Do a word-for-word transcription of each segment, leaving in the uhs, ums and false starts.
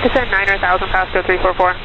Descend niner thousand, Pasco three four four.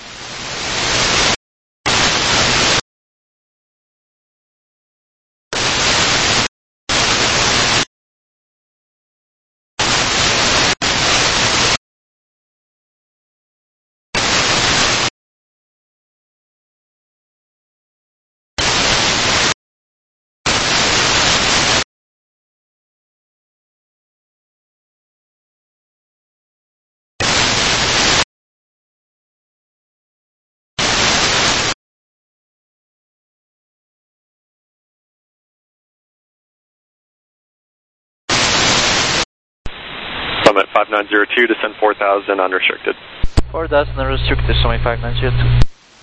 Summit five nine zero two, descend four thousand, unrestricted. four thousand unrestricted, Summit five nine zero two.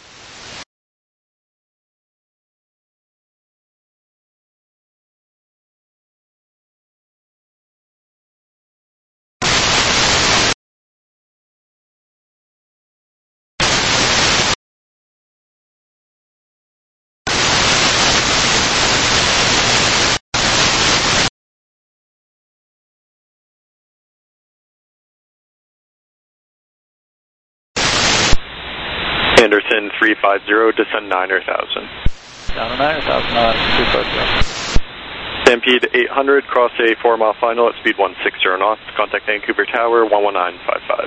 Anderson three five zero, descend niner thousand. Down to niner thousand, uh, three five zero. Stampede eight hundred, cross a four mile final at speed one six zero knots. Contact Vancouver Tower one one nine five five.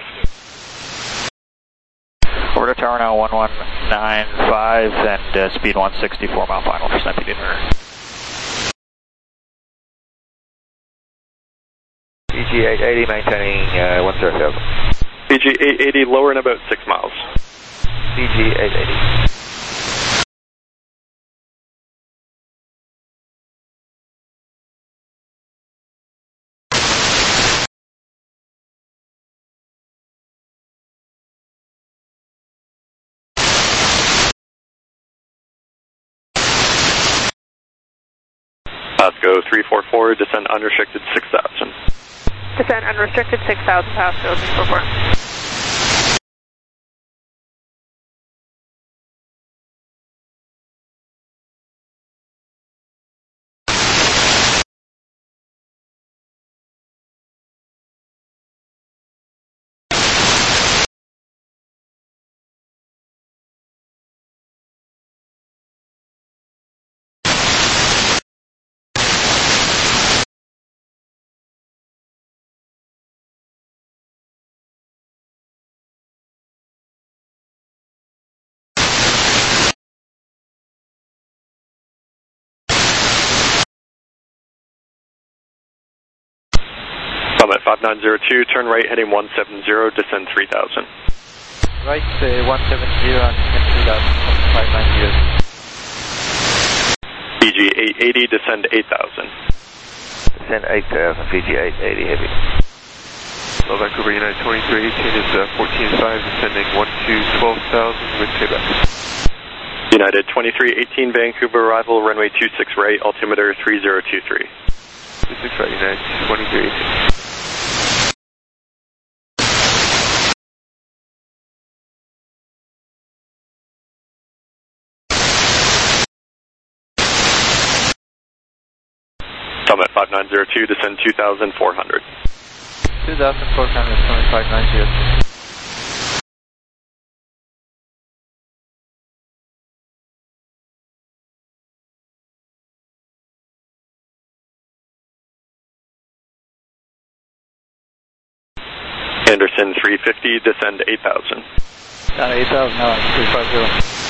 Order tower now one one nine five and uh, speed one sixty, four mile final for Stampede eight hundred. B G eight eighty maintaining uh, one zero thousand. B G eight eighty lower in about six miles. B G eight eighty. Pasco three four four, descend unrestricted six thousand. Descend unrestricted six thousand, Pasco three four four. Summit five nine zero two, turn right heading one seven zero, descend three thousand. Right, uh, one seven zero and three thousand, five nine zero. B G eight eighty, descend eight thousand. Descend eight thousand, B G eight eighty heavy. Well, Vancouver United twenty-three eighteen is uh, fourteen five, descending one two twelve thousand with payback. United twenty-three eighteen, Vancouver arrival, runway two six right, altimeter three zero two three. two six right, United twenty-three eighteen. Summit five nine zero two, descend two thousand four hundred. two thousand four hundred, Summit five nine zero two. Anderson three fifty, descend eight thousand. Down to eight thousand now, three five zero.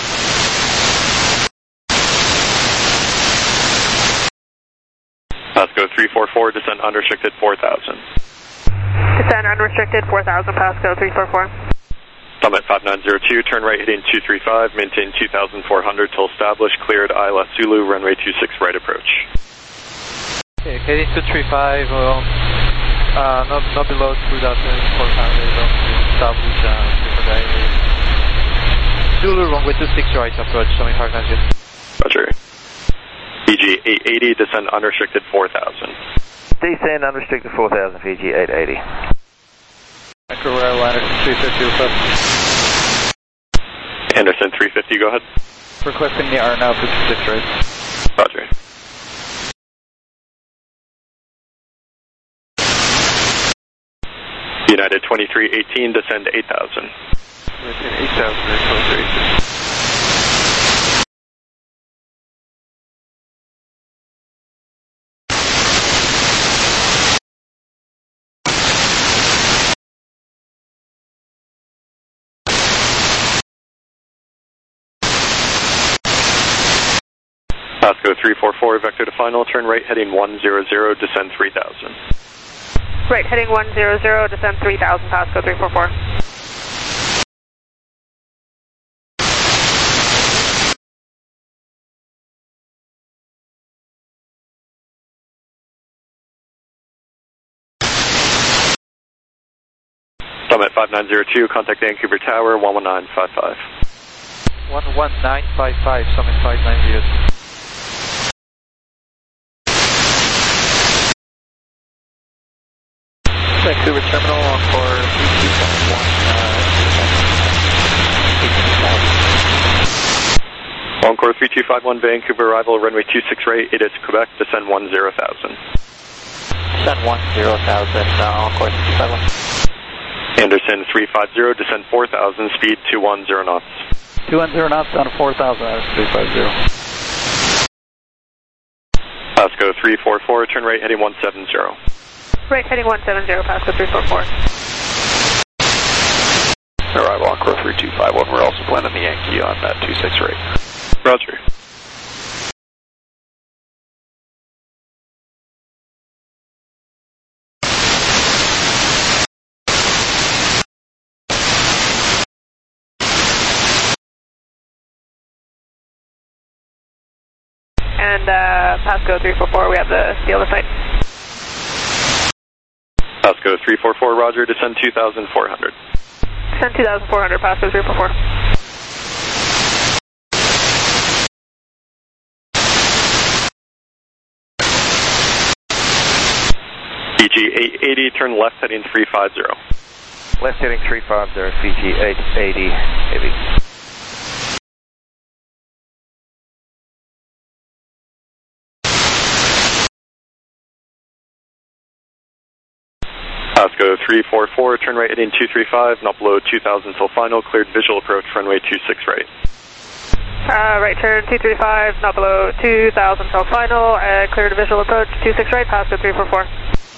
Pasco three four four, descend unrestricted four thousand. Descend unrestricted four thousand, Pasco three four four. Summit five nine zero two, turn right heading two three five, maintain two thousand four hundred till established, cleared I L S Zulu, runway two six right approach. Okay, heading two three five, well, uh, not, not below two thousand four hundred, don't establish uh, Zulu, runway two six right approach, Summit five nine zero. Roger. B G eight eighty, descend unrestricted four thousand. Descend unrestricted four thousand, V G eight eighty. Vancouver Airliner three fifty request. Anderson three fifty, go ahead. Requesting the R now two six right. Roger. United United twenty-three eighteen, descend eight thousand. Maintain eight thousand, United twenty-three eighteen. Pasco three four four, vector to final, turn right heading one zero zero, descend three thousand. Right, heading one zero zero, descend three thousand, Pasco three four four. Summit five nine zero two, contact Vancouver Tower, one one nine five five. one one nine five five, Summit five nine zero two. Vancouver Terminal on for three two seven one, uh, Encore three two five one, Vancouver arrival, runway two six right, it is Quebec, descend one zero thousand. Descend one zero thousand, uh, Encore three two five one. Anderson three five zero, descend four thousand, speed two one zero knots. two one zero knots down to four thousand, that is three five zero. Pasco three four four, turn right heading one seven zero. Right, heading one seven zero, Pasco three four four. Arrival Encore three two five one, we're also planning the Yankee on uh, two six right. Roger. And uh, Pasco three four four, we have the steel to site. Pasco three four four, roger, descend two thousand four hundred. Descend two thousand four hundred, Pasco three four four. V G eight eighty, turn left heading three five zero. Left heading three five zero, V G eight eighty, heavy. Pasco three four four, turn right heading two three five, not below two thousand till final, cleared visual approach, runway two six right. Uh, right turn two three five, not below two thousand till final, uh, cleared visual approach, two six right, Pasco three four four.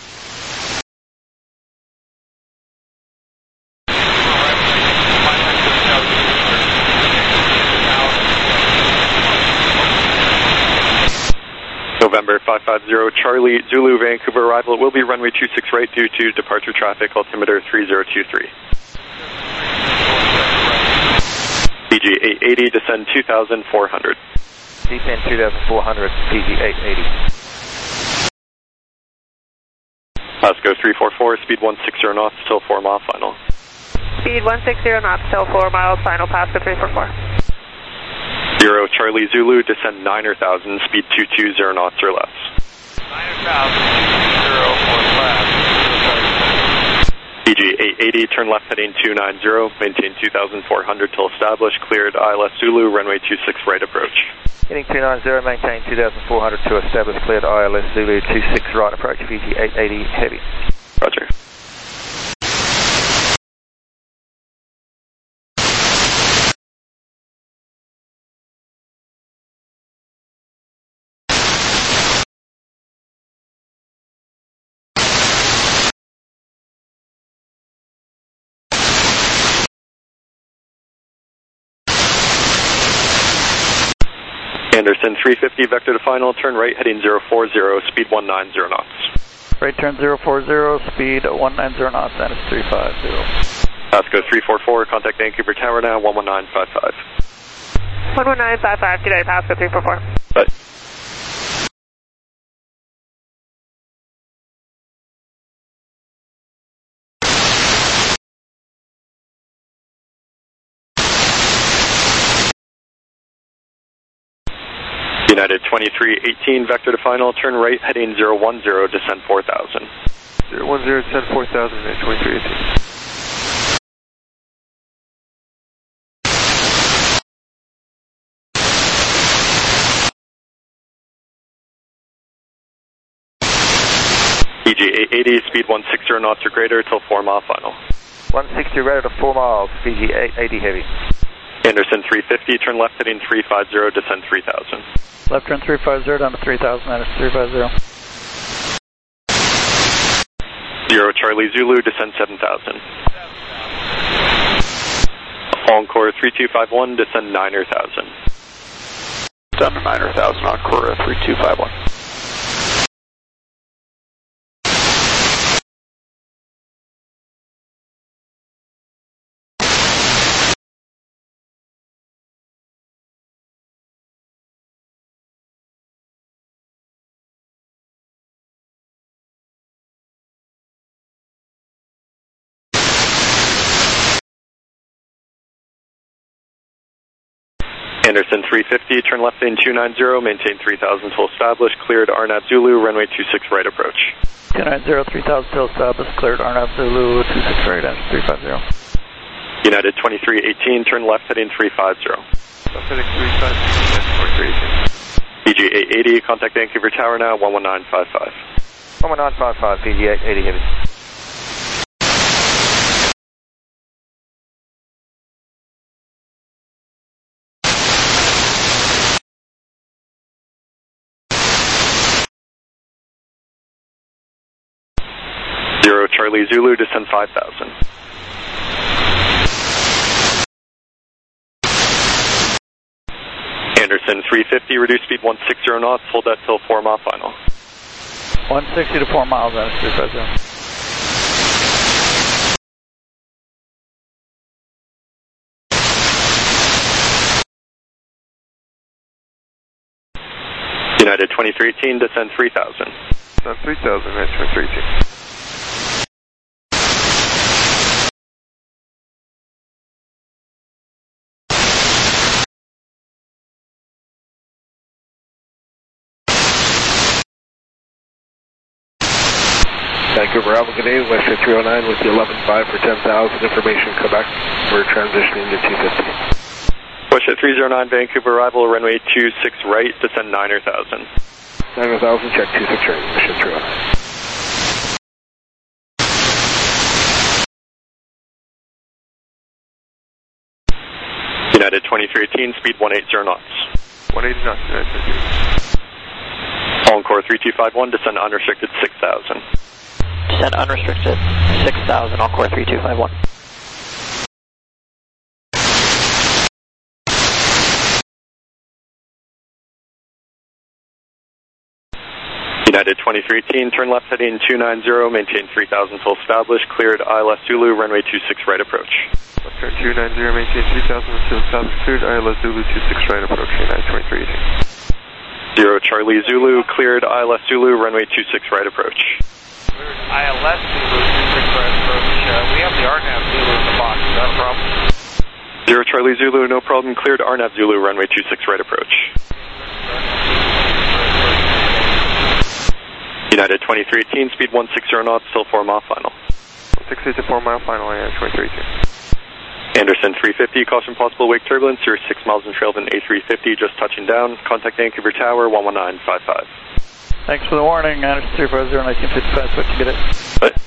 November five five zero, Charlie, Zulu, Vancouver arrival. It will be runway two six right due to departure traffic, altimeter three zero two three. V G eight eighty, descend two thousand four hundred. Descend two thousand four hundred, V G eight eighty. Pasco three four four, speed one six zero knots, till four mile final. Speed one six zero knots till four miles, final, Pasco three four four. Zero, Charlie, Zulu, descend niner thousand, speed two two zero knots or less. niner thousand, zero or less. V G eight eighty, turn left heading two nine zero, maintain two thousand four hundred till established, cleared I L S Zulu, runway two six right approach. Heading two nine zero, maintain two thousand four hundred to establish, cleared I L S Zulu two six right approach, V G eight eighty, heavy. Roger. Anderson three fifty, vector to final, turn right heading zero four zero, speed one nine zero knots. Right turn zero four zero, speed one nine zero knots, and it's three five zero. Pasco three four four, contact Vancouver Tower now, one one nine five five. one one nine five five, good day, Pasco three four four. Bye. United twenty-three eighteen, vector to final, turn right heading zero one zero, descend four thousand. zero one zero, descend four thousand, United twenty-three eighteen. E G eight eighty, speed one sixty knots or greater till four mile final. one sixty radar to four miles, Fiji eight eighty heavy. Anderson three fifty, turn left heading three five zero, descend three thousand. Left turn three five zero down to three thousand, Anderson three five zero. Zero Charlie Zulu, descend seven thousand. Encore three two five one, descend niner thousand. Down to niner thousand, Encore three two five one. Anderson three fifty, turn left in two ninety, maintain three thousand till established, cleared R N A V Zulu, runway two six right approach. two ninety, three thousand till established, cleared R N A V Zulu, two six right, Anderson three five zero. United twenty-three eighteen, turn left heading three five zero. Left heading three five zero, twenty-three eighteen. E G eight eighty, contact Vancouver Tower now, one one nine five five. one one nine five five, Fiji eight eighty heavy. Zero Charlie Zulu, descend five thousand. Anderson three fifty, reduce speed one sixty knots, hold that till four mile final. one sixty to four miles, Anderson three five zero. United twenty-three eighteen, descend three thousand. Descend three thousand, United twenty-three eighteen. Vancouver Alpha, good day, West three oh nine with the eleven five for ten thousand, information Quebec, we're transitioning to two fifty. West three oh nine, Vancouver arrival, runway two six right, descend niner thousand. niner thousand, check two six right, Mission three oh nine. United twenty-three eighteen, speed one eighty knots. one eighty knots, United twenty-three eighteen. Encore three two five one, descend unrestricted six thousand. Descend unrestricted six thousand, Encore three two five one. United twenty-three eighteen, turn left heading two ninety, maintain three thousand till established, cleared I L S Zulu, runway two six right approach. Left turn two ninety, maintain three thousand till established, cleared I L S Zulu, two six right approach, United twenty-three eighteen. Zero Charlie Zulu, cleared I L S Zulu, runway two six right approach. Cleared I L S Zulu, two six right approach. Uh, we have the R N A V Zulu in the box, is that a problem? Zero Charlie Zulu, no problem, cleared R N A V Zulu, runway two six right approach. United twenty-three eighteen, speed one sixty knots, till four mile final. one sixty to four mile final, United twenty-three eighteen. Anderson three fifty, caution possible wake turbulence, you're six miles in trail of an A three fifty, just touching down, contact Vancouver Tower, one one nine five five. Thanks for the warning, Anderson three five zero, nineteen fifty-five, switch to get it. Right.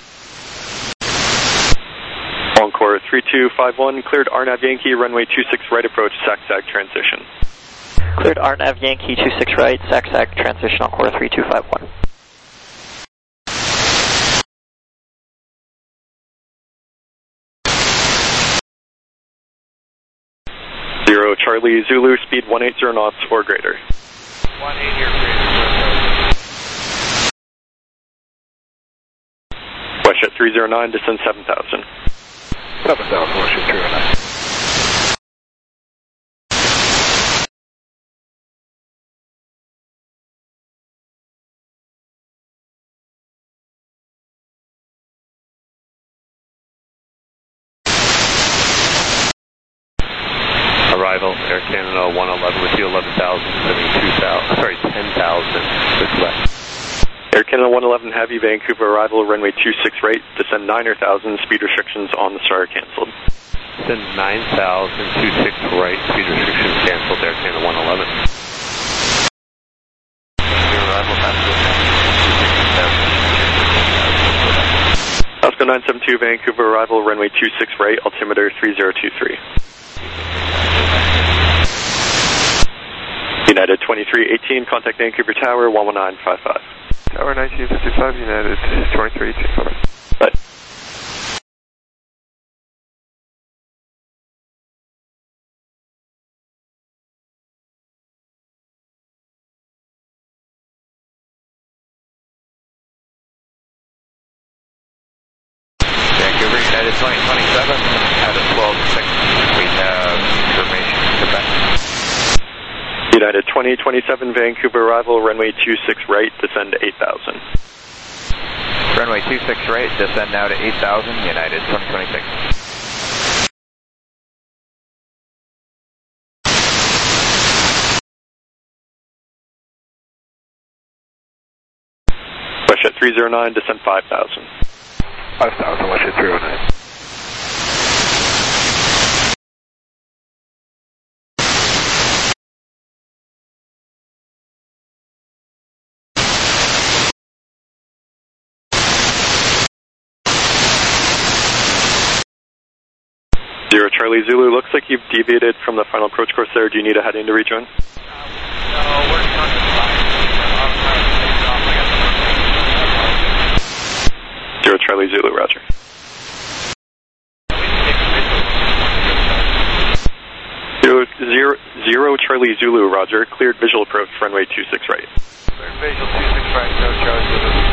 Encore three two five one, cleared R N A V Yankee, runway two six right approach, S A C S A C transition. Cleared R N A V Yankee two six right, S A C S A C transition, Encore three two five one. Zero Charlie Zulu, speed one eighty knots or greater. one eighty or greater. Westjet three oh nine, descend seven thousand. seven thousand, Westjet three oh nine. Arrival, Air Canada one eleven with you, eleven thousand, sending two thousand, sorry, ten thousand to Quebec. Air Canada one eleven Heavy, Vancouver arrival, runway two six right, descend niner thousand, speed restrictions on the Star canceled. Descend nine thousand, two six right, speed restrictions canceled, Air Canada one eleven. Your arrival, passenger, two six seven. nine seven two, Vancouver arrival, runway two six right, altimeter three zero two three. United twenty-three eighteen, contact Vancouver Tower, one one nine five five. Tower nineteen fifty-five, United twenty-three eighteen, bye. Bye. Vancouver, United twenty twenty-seven, at a twelve six, we have information Quebec. United twenty twenty-seven, Vancouver arrival, runway two six right, descend to eight thousand. Runway two six right, descend now to eight thousand, United twenty twenty-six. Westjet three zero nine, descend five thousand. five thousand, Westjet three oh nine. Zero Charlie Zulu, looks like you've deviated from the final approach course there. Do you need a heading to rejoin? No, we're on the line. Zero Charlie Zulu, roger. Zero, zero, zero Charlie Zulu, roger. Cleared visual approach, runway two six right. Cleared visual two six right, zero Charlie Zulu.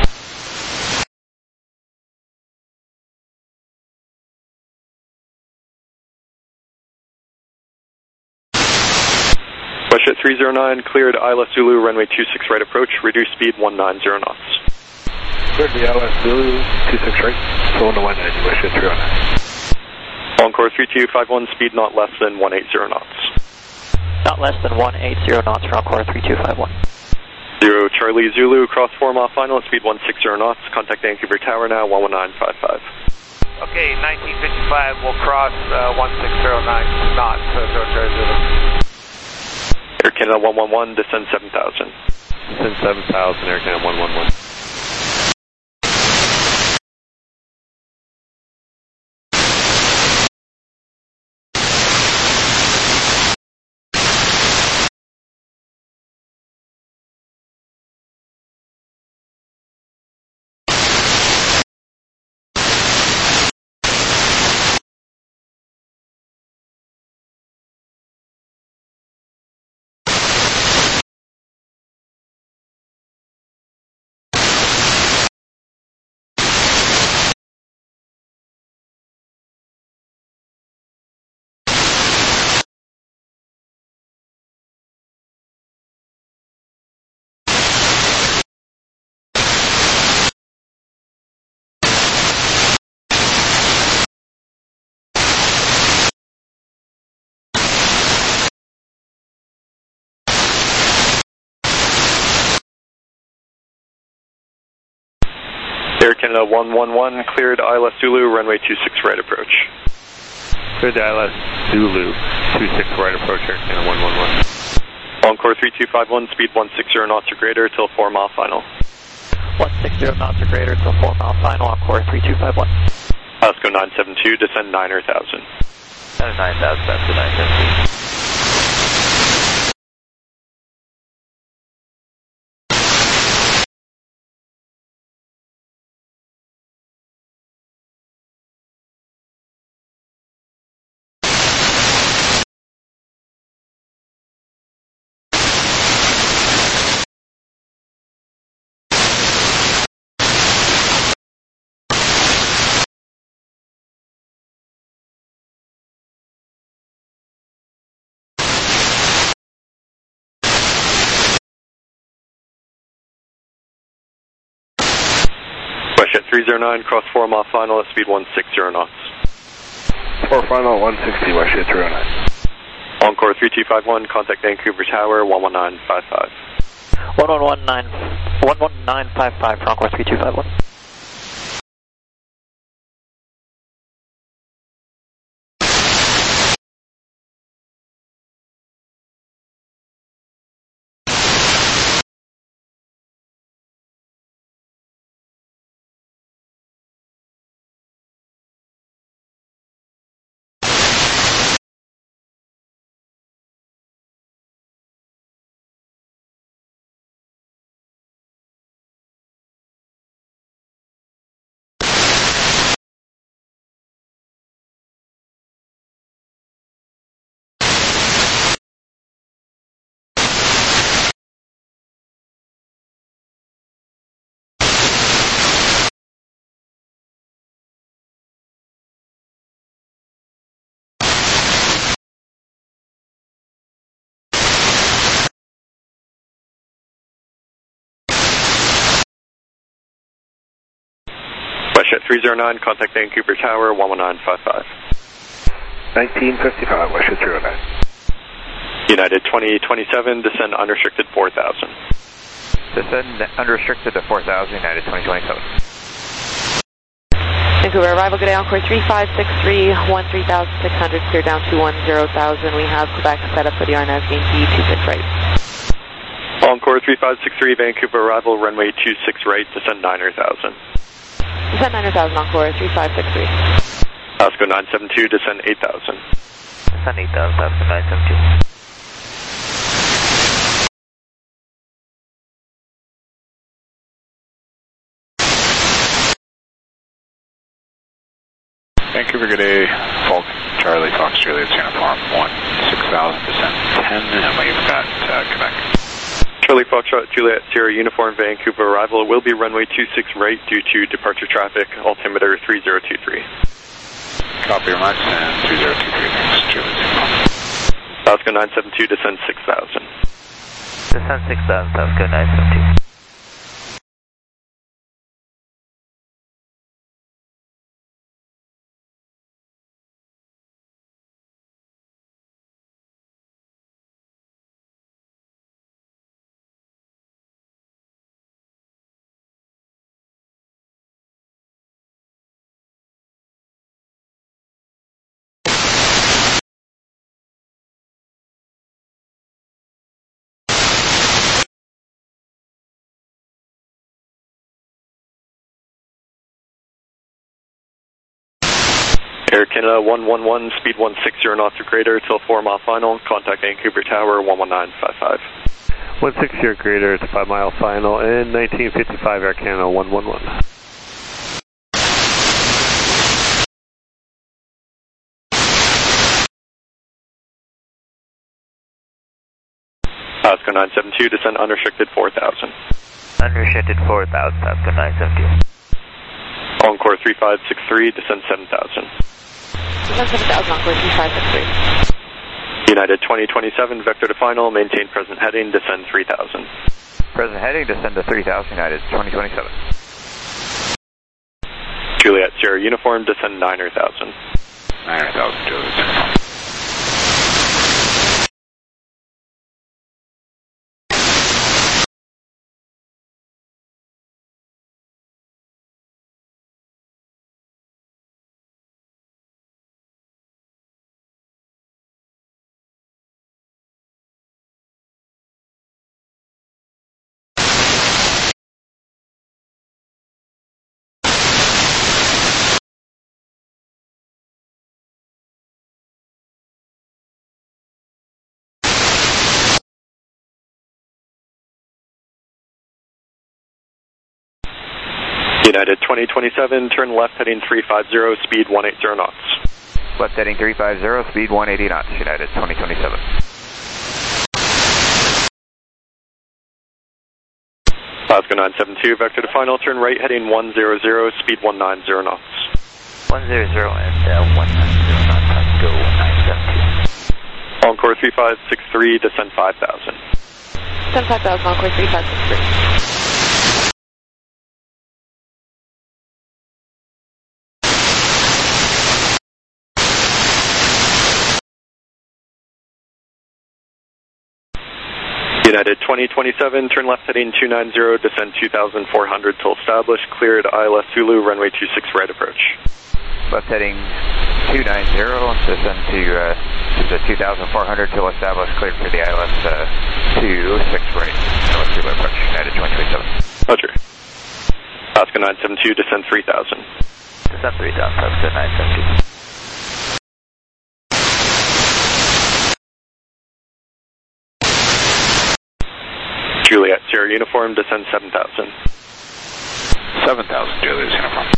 Westjet three zero nine, cleared I L S Zulu, runway two six right approach, reduced speed one nine zero knots. Cleared the I L S Zulu, two six right, full to one ninety, Westjet three oh nine. Encore three two five one, speed not less than one eighty knots. Not less than one eighty knots for Encore three two five one. Zero Charlie Zulu, cross four mile final, speed one sixty knots, contact Vancouver Tower now, one one nine five five. Okay, nineteen fifty-five, we'll cross uh, one six zero nine knots, uh, zero Charlie Zulu. Air Canada one one one, descend seven thousand. Descend seven thousand, Air Canada one one one. Air Canada one one one, cleared I L S Zulu, runway two six right approach. Cleared the I L S Zulu, two six right approach, Air Canada one one one. Encore three two five one, speed one sixty knots or greater till four mile final. one sixty knots or greater till four mile final, Encore three two five one. Osco nine seven two, descend nine thousand. nine thousand, that's the nine seven two. Westjet three zero nine, cross four mile final at speed one sixty knots. four final, one sixty, Westjet three oh nine. Encore three two five one, contact Vancouver Tower, one one nine five five. one one one nine, one one nine five five for Encore three two five one. Westjet three zero nine, contact Vancouver Tower, one one nine five five. nineteen fifty-five, Westjet three oh nine. United twenty twenty-seven, descend unrestricted four thousand. Descend unrestricted to four thousand, United twenty twenty-seven. Vancouver arrival, good day, Encore three five six three, one three thousand six hundred, clear down to one zero thousand. We have Quebec set up for the R N A V Yankee two six right. Encore three five six three, Vancouver arrival, runway two six right, descend niner thousand. Descend niner thousand, Encore three five six three. Pasco nine seven two, descend eight thousand. Descend eight thousand, Pasco nine seven two. Vancouver, good day. Falcon, Charlie, Fox, Juliet, Uniform, one six thousand, descent ten, and we've got uh, Quebec. Charlie, Fox, Juliet, Sierra, Uniform, Vancouver arrival will be runway two six right due to departure traffic, altimeter three zero two three. Copy your marks, and three zero two three, thanks, Juliet, Uniform. Pasco nine seven two, descend six thousand. Descend six thousand, Pasco nine seven two. Air Canada one one one, speed one six zero knots or greater till four mile final, contact Vancouver Tower, one one nine five five. one six zero greater to five mile final, and nineteen fifty-five Air Canada one one one. Pasco nine seven two, descend unrestricted four thousand. Unrestricted four thousand, Pasco nine seven two. Encore three five six three, descend seven thousand. Descend seven thousand, Encore three five six three. United twenty twenty-seven, vector to final, maintain present heading, descend three thousand. Present heading, descend to three thousand, United twenty twenty-seven. Juliet, Sierra, Uniform, descend niner thousand. niner thousand, Juliet, Uniform. United twenty twenty-seven, turn left heading three five zero, speed one eighty knots. Left heading three five zero, speed one eighty knots, United twenty twenty-seven. Pasco nine seven two, vector to final, turn right heading one zero zero, speed one ninety knots. one zero zero and uh, one ninety knots, Pasco nine seven two. Encore three five six three, descend five thousand. Descend five thousand, Encore three five six three. United twenty twenty-seven, turn left heading two nine zero, descend two thousand four hundred till established, cleared I L S Zulu, runway two six right approach. Left heading two nine zero, descend to, uh, to the two thousand four hundred till established, cleared for the I L S uh, two six right, I L S Zulu approach, United twenty twenty-seven. Roger. Pasco nine seven two, descend three thousand. Descend three thousand, Pasco nine seven two. Juliet, Sierra Uniform, descend seven thousand. seven thousand, Juliet Uniform.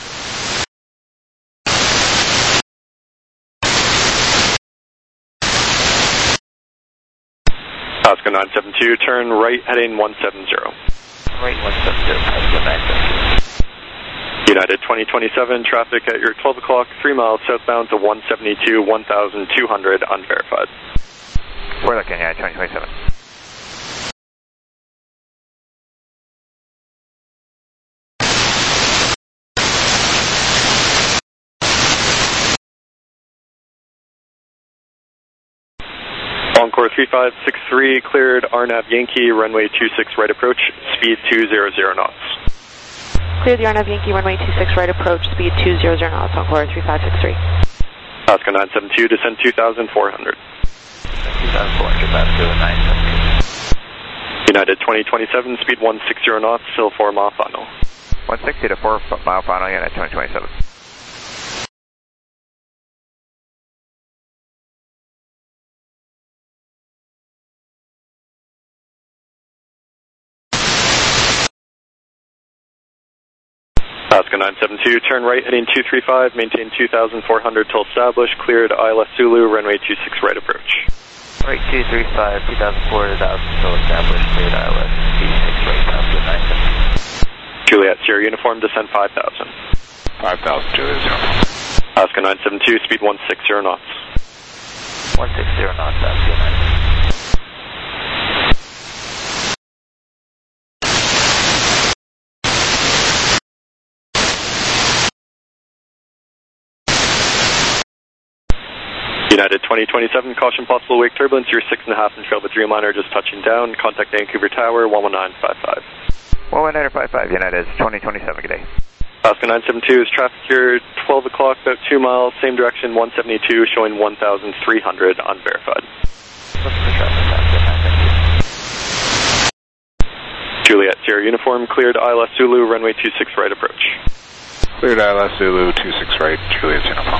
Pasco nine seven two, turn right heading one seven zero. Right one seven zero, Pasco nine seven two. United twenty twenty-seven, traffic at your twelve o'clock, three miles southbound to one seventy-two, one thousand two hundred, unverified. We're looking at twenty twenty-seven. Encore three five six three, cleared R N A V Yankee, runway two six right approach, speed two hundred knots. Clear the R N A V Yankee, runway two six right approach, speed two hundred knots, Encore three five six three. Pasco nine seven two, descend two thousand four hundred. two thousand four hundred, Pasco nine seven two. United twenty twenty-seven, speed one sixty knots, still four mile final. one sixty to four mile final, United twenty twenty-seven. Pasco nine seven two, turn right heading two three five, maintain two thousand four hundred till established, cleared I L S Zulu, runway two six right approach. Right two three five, two thousand four hundred till established, cleared I L S two six right, Pasco nine seven two. Juliet Sierra Uniform, descend five thousand. five thousand, Juliet Sierra. Pasco nine seven two, speed one sixty knots. one sixty knots, Pasco nine seven two. United twenty twenty-seven, caution possible wake turbulence, you're six and a half in trail with Dreamliner just touching down, contact Vancouver Tower, one one nine five five. one one nine five five, United twenty twenty-seven, good day. Pasco nine seven two is traffic here, twelve o'clock, about two miles, same direction, one seventy-two, showing one thousand three hundred, unverified. Juliet Sierra Uniform, cleared I L S Zulu, runway two six right approach. Cleared I L S Zulu, two six right, Juliet Uniform.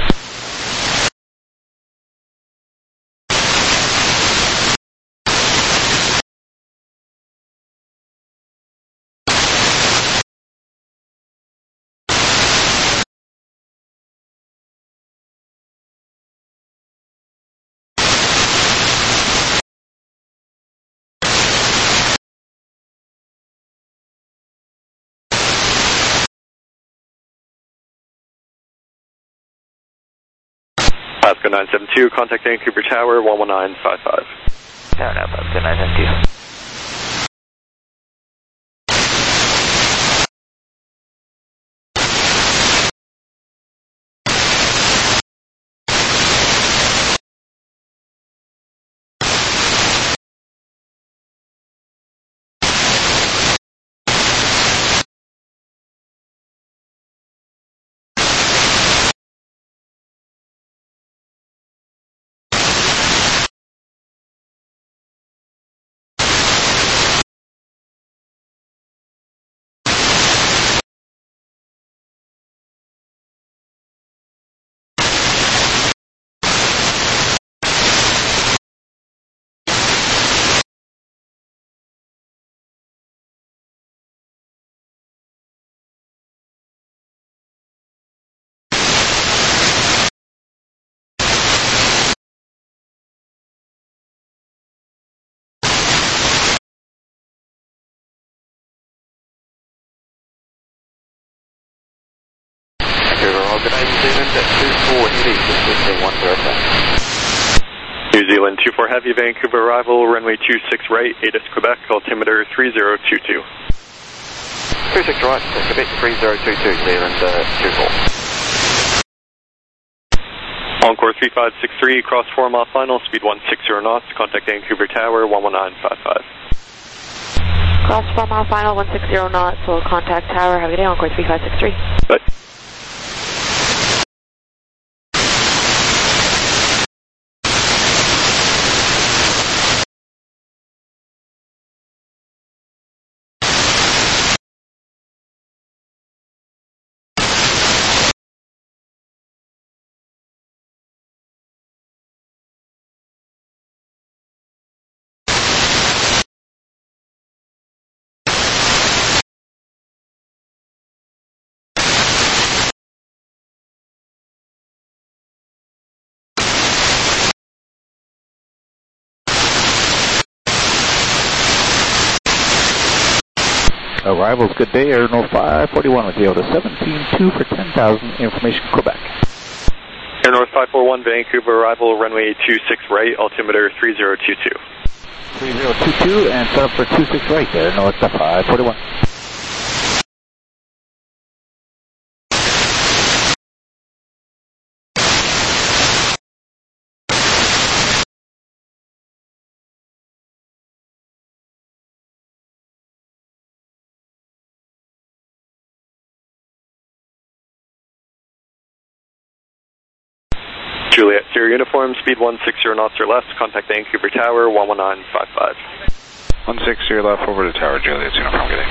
Pasco nine seven two, contact Vancouver Tower, one one nine five five. No, no, Pasco nine seven two. New Zealand two four Heavy, Vancouver arrival, runway two six right, ATIS Quebec, altimeter three zero two two. two six right, Quebec three zero two two, Zealand uh, two four. Encore three five six three, cross four mile final, speed one sixty knots, contact Vancouver Tower, one one nine five five. Cross four mile final, one sixty knots, we'll contact Tower, have a good day, Encore three five six three. Bye. Arrivals, good day, Aeronaut five forty-one with Yoda seventeen two for ten thousand, information Quebec. Air North five four one, Vancouver arrival, runway two six right, altimeter three zero two two. three zero two two, and set up for two six right, Air North five forty-one. Juliet Sierra Uniform, speed one six zero knots or less, contact Vancouver Tower, one one nine five five. one six zero left over to Tower, Juliet Uniform, good day.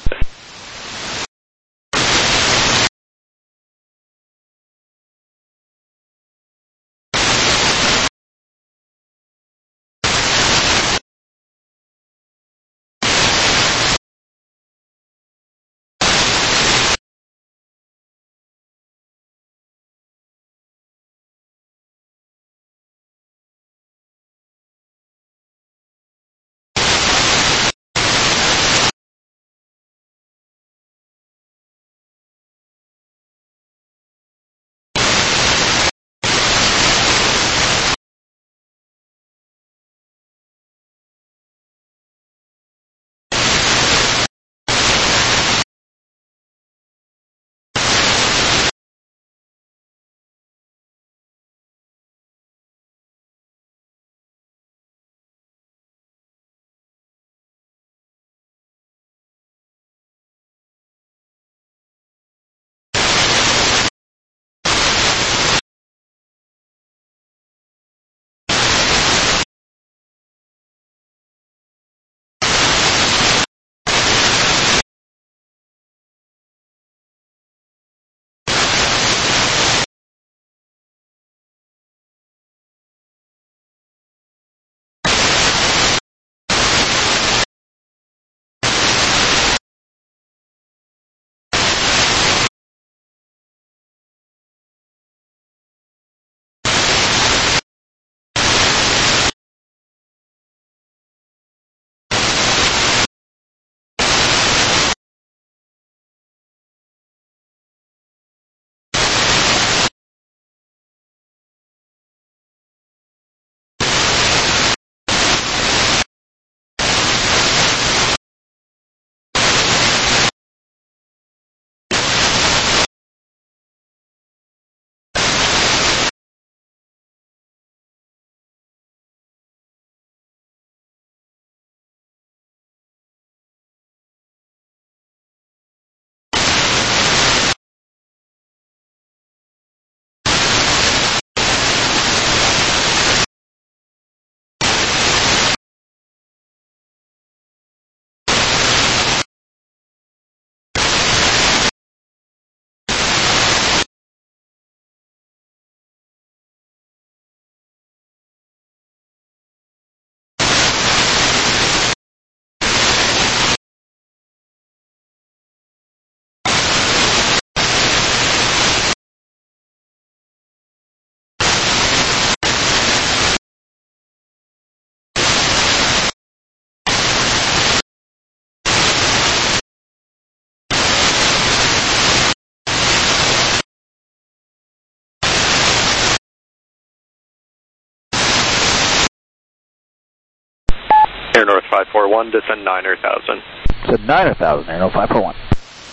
Air North five four one, descend niner thousand. Descend niner thousand, Air North five four one.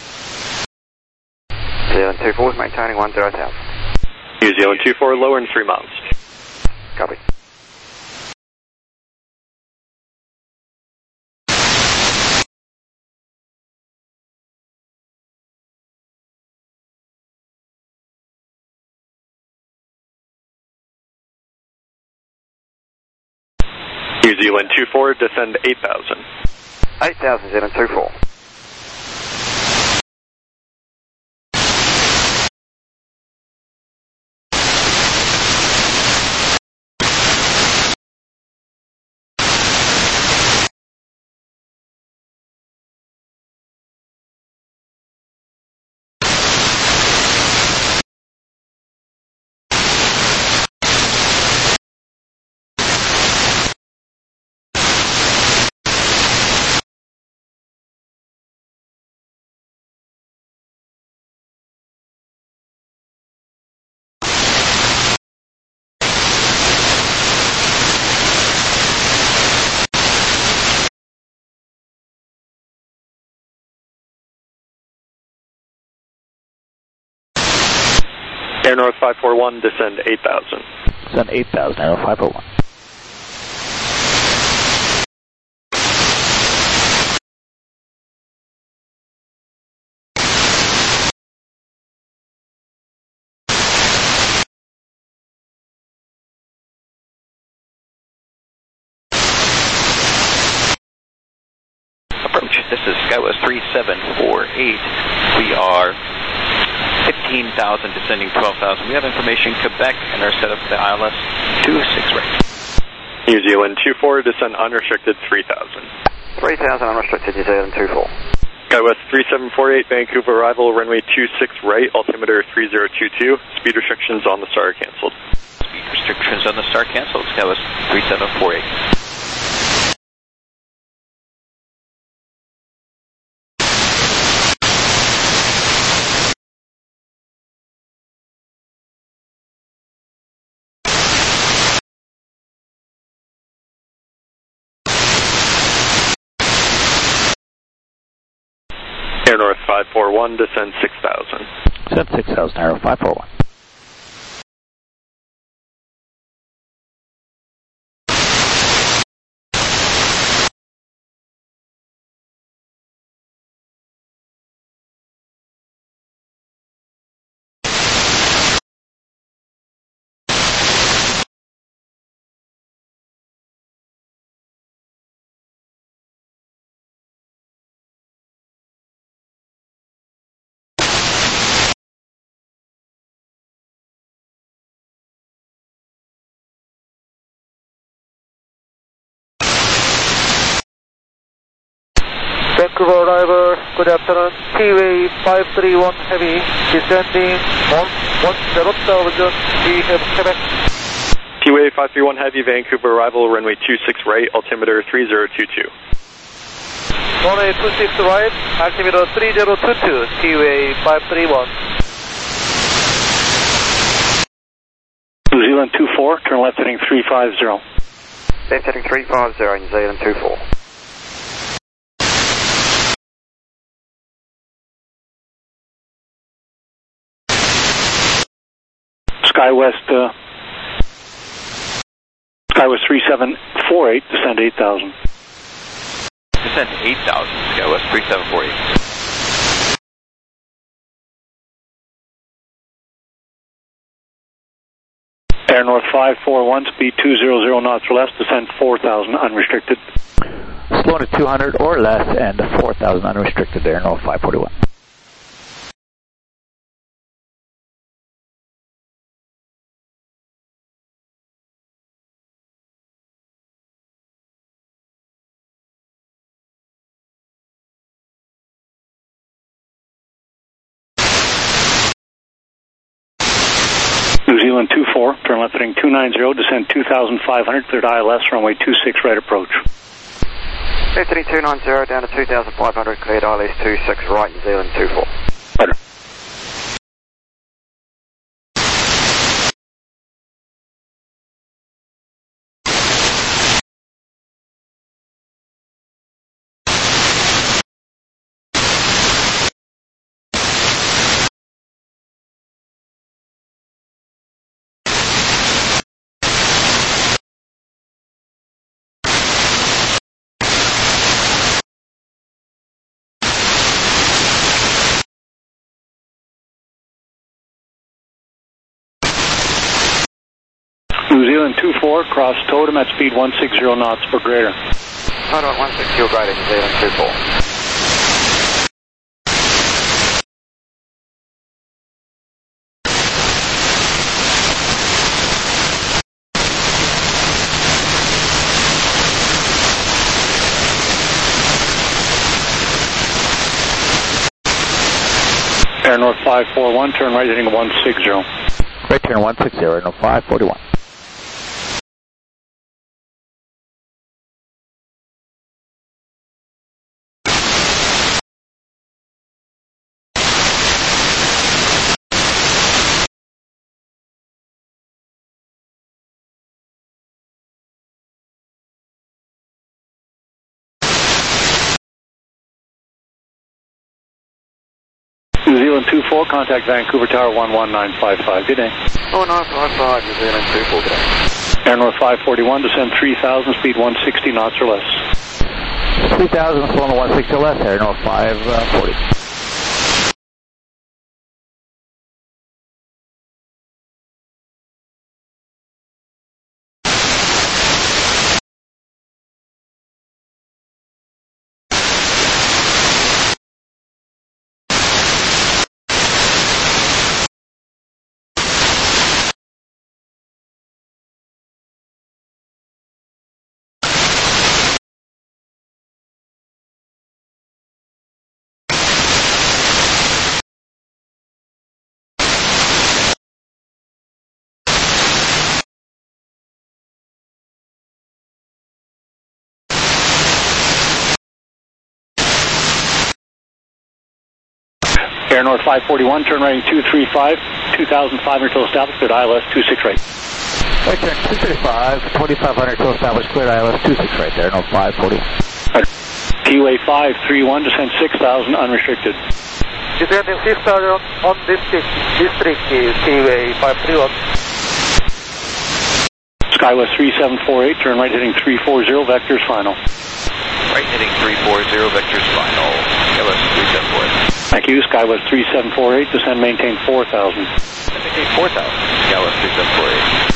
New Zealand two four, maintaining one zero thousand. New Zealand two four, lower in three miles. Copy. New Zealand two four, descend eight thousand. eight thousand, Zealand two four. Air North five four one, descend eight thousand. Descend eight thousand, Air North five four one. this is SkyWest three seven four eight. We are fifteen thousand, descending twelve thousand. We have information Quebec and our setup for the I L S two six right. New Zealand two four, descend unrestricted three thousand. three thousand unrestricted, New Zealand two four. SkyWest three seven four eight, Vancouver arrival, runway two six right, altimeter three zero two two. Speed restrictions on the star canceled. Speed restrictions on the star canceled, SkyWest three seven four eight. Air North five four one, descend six thousand. Descend six thousand, Air five four one. Vancouver arrival, good afternoon. T-Way five three one heavy, descending one zero thousand, we have Quebec. T-Way five three one heavy, Vancouver arrival, runway two six right, altimeter three zero two two. Runway two six right, altimeter three zero two two, T-Way five three one. New Zealand two four, turn left heading three five zero. Left heading three five zero, New Zealand two four. SkyWest, uh, SkyWest three seven four eight, descend eight thousand. Descend eight thousand, SkyWest three seven four eight. Air North five four one, speed two hundred knots or less, descend four thousand, unrestricted. Slow to two hundred or less and four thousand unrestricted, Air North five forty-one. New Zealand two four, turn left heading two nine zero, descend two thousand five hundred, cleared I L S, runway two six right approach. Left heading two nine zero, down to two thousand five hundred, cleared I L S two six right, New Zealand two four. Better. New Zealand two four, cross Totem at speed one sixty knots or greater. Totem at one sixty or greater, New Zealand two four. Air North five four one, turn right heading one sixty. Right turn one sixty, Air North five forty-one. New Zealand two four, contact Vancouver Tower one one nine five five. Good day. Oh nine five five, New Zealand two four, good day. Air North five forty-one, descend three thousand, speed one sixty knots or less. three thousand, slow to one sixty or less, Air North five forty. Air North five forty-one, turn right two three five, two thousand five hundred till established, cleared I L S two six right. Right turn two thirty-five, twenty-five hundred till established, cleared I L S two six right there, no five forty. T W A five three one, descend six thousand, unrestricted. Descending six thousand on district, district T W A five three one. Skywest three seven four eight, turn right heading three four zero, vectors final. Right heading three four zero, vectors final. Skywest three seven four eight. Thank you, Skywest three seven four eight, descend maintain four thousand. Maintain four thousand, Skywest three seven four eight.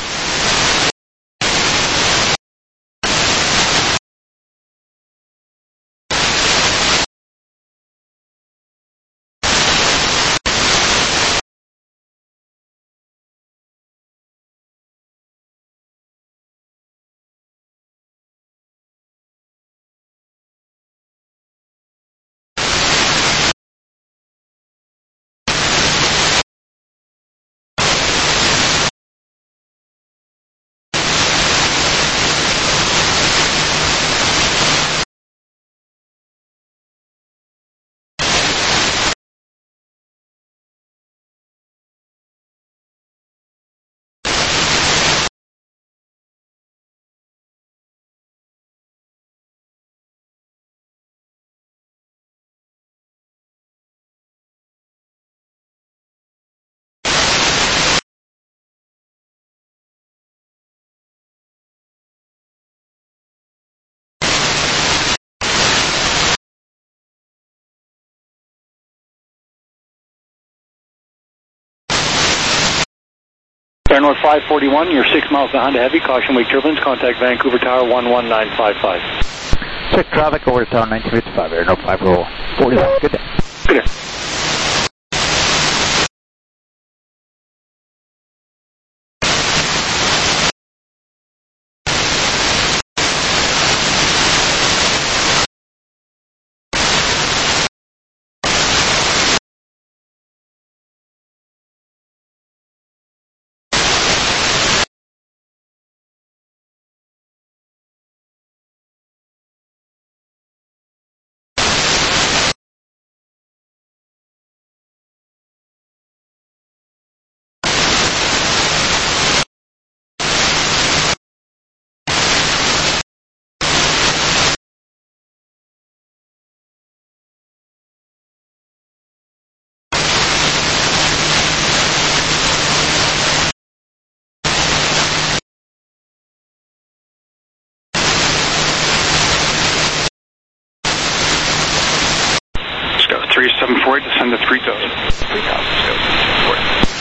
Air North five forty-one, you're six miles behind a heavy, caution wake turbulence, contact Vancouver Tower one one nine five five. Check traffic over to tower nineteen fifty-five, Air North five forty-one, good day. Good day. three seven four eight, descend to three thousand. three thousand, let's go. three seven four eight.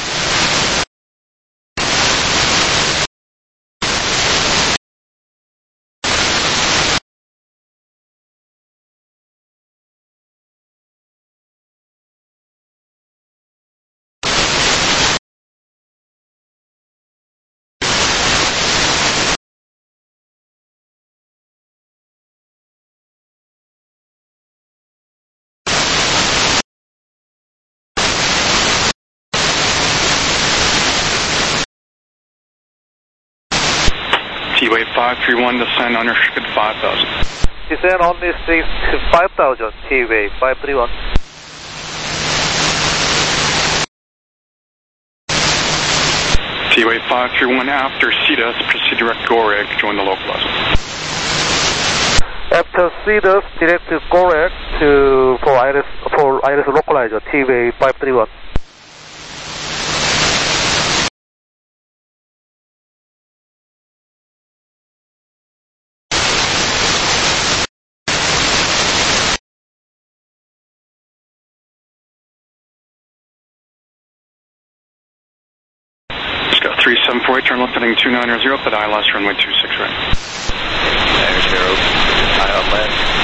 T W A five three one, descend unrestricted five thousand. Descend on this five thousand, T W A five three one. T W A five three one, after C D U S, proceed direct GORAG, join the localizer. After C D U S, direct to GORAG to, for Iris, for Iris localizer, T W A five three one. three seven four eight, turn left heading two nine zero, at I L S runway two six right. two nine zero, I L S.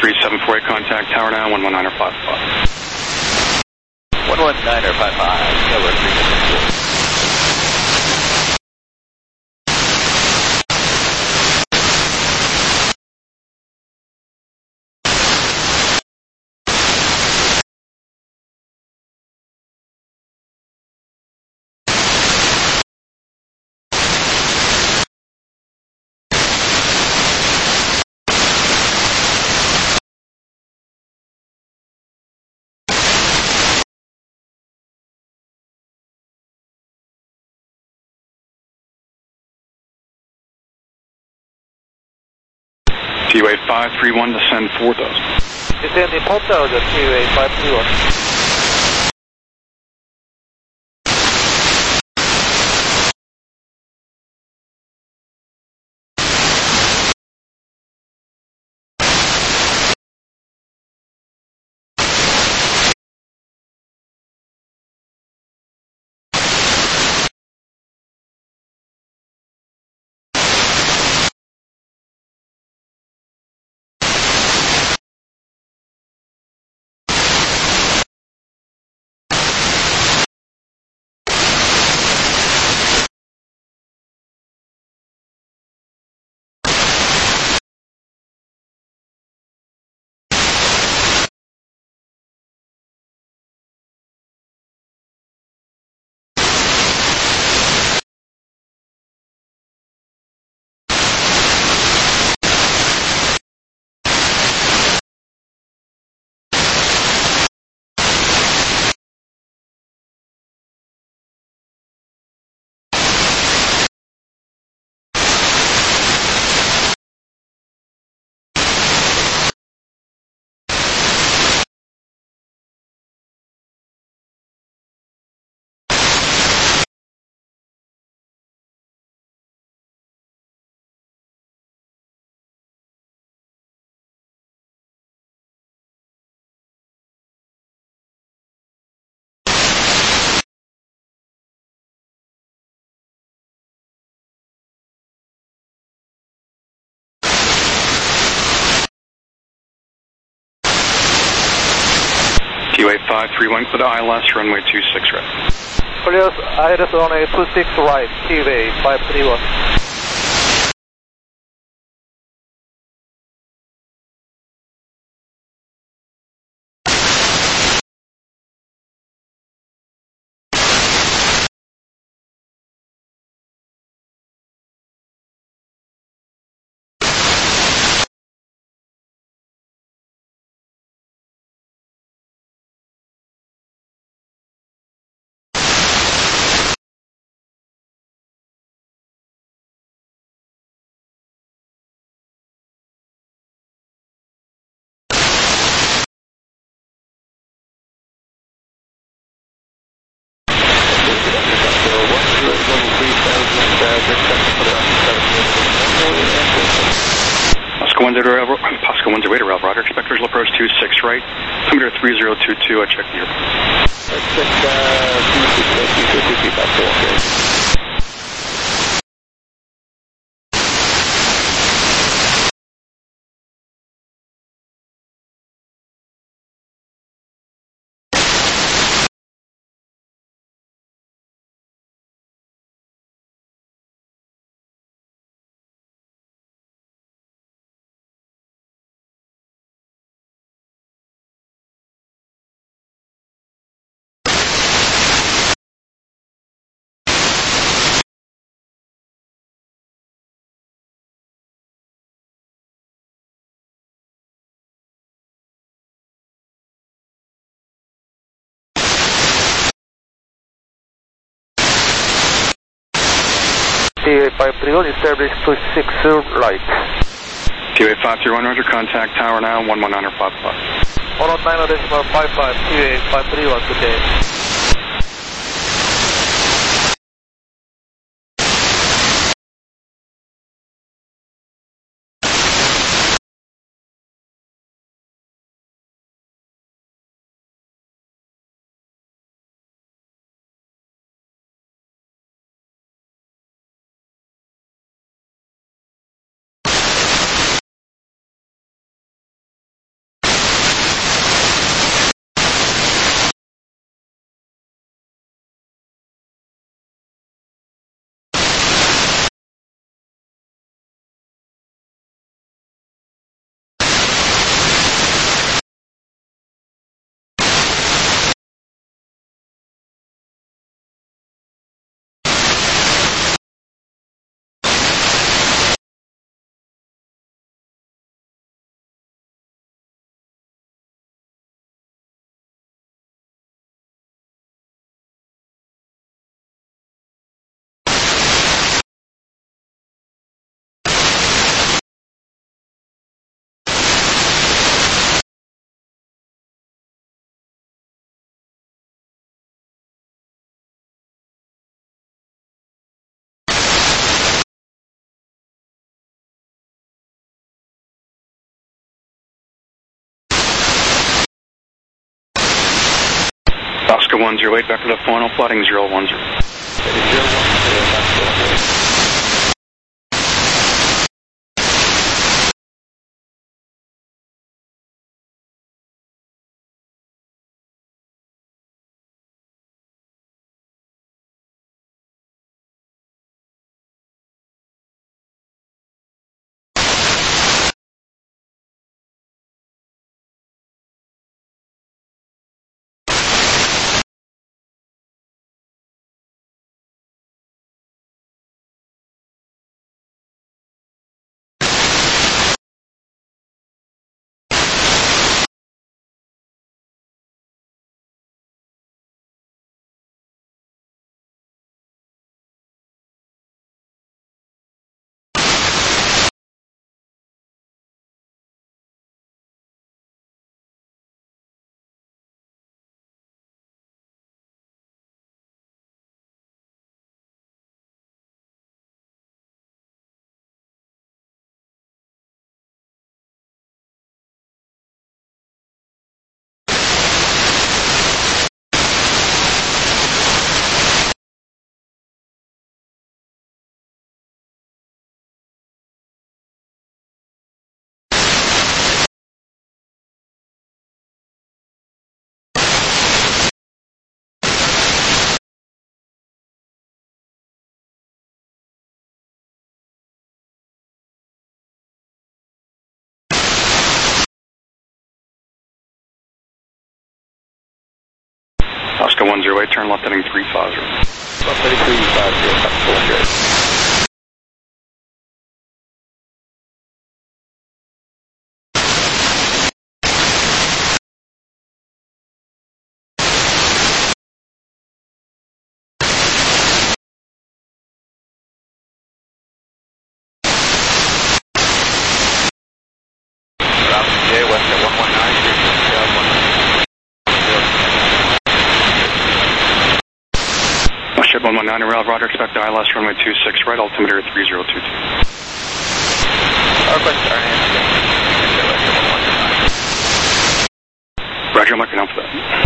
three seven four eight, contact tower now, one one nine or five five. one one nine or five five, Tower three seven four. T U A five three one, descend four thousand. Descending four thousand, T U A five three one. T U A five three one, clear to I L S, runway two six right. Clear I L S runway two six right, T U A five three one. Pasco one zero, Pasco one zero eight, Ralph Roger, expect visual approach two six right, altimeter three zero two two, I check the airport. Check uh, two six, okay. T U A five three one, establish two six right. T U A five three one, Roger, contact tower now, one one nine or five five. one one nine decimal five five, T U A five three one, good day. Oscar one zero eight, back to the final, plotting zero one zero. Oscar one zero eight, turn left heading three five zero. one thirty-three five zero, four hundred. one one nine, around Roger, expect I L S runway two six right, altimeter three zero two two. Roger, I'm looking out for that.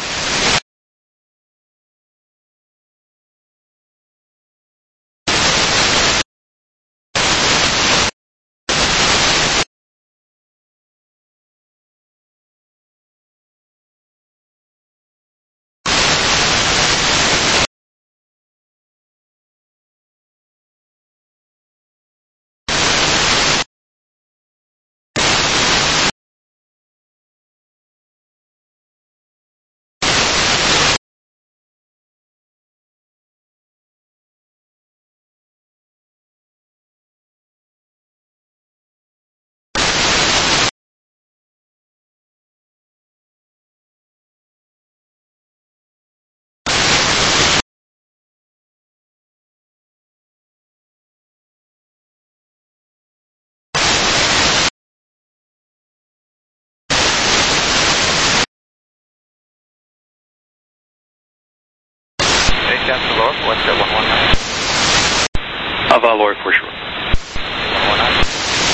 Captain Lower, what's that one one nine? Ava Lower for sure. one one nine.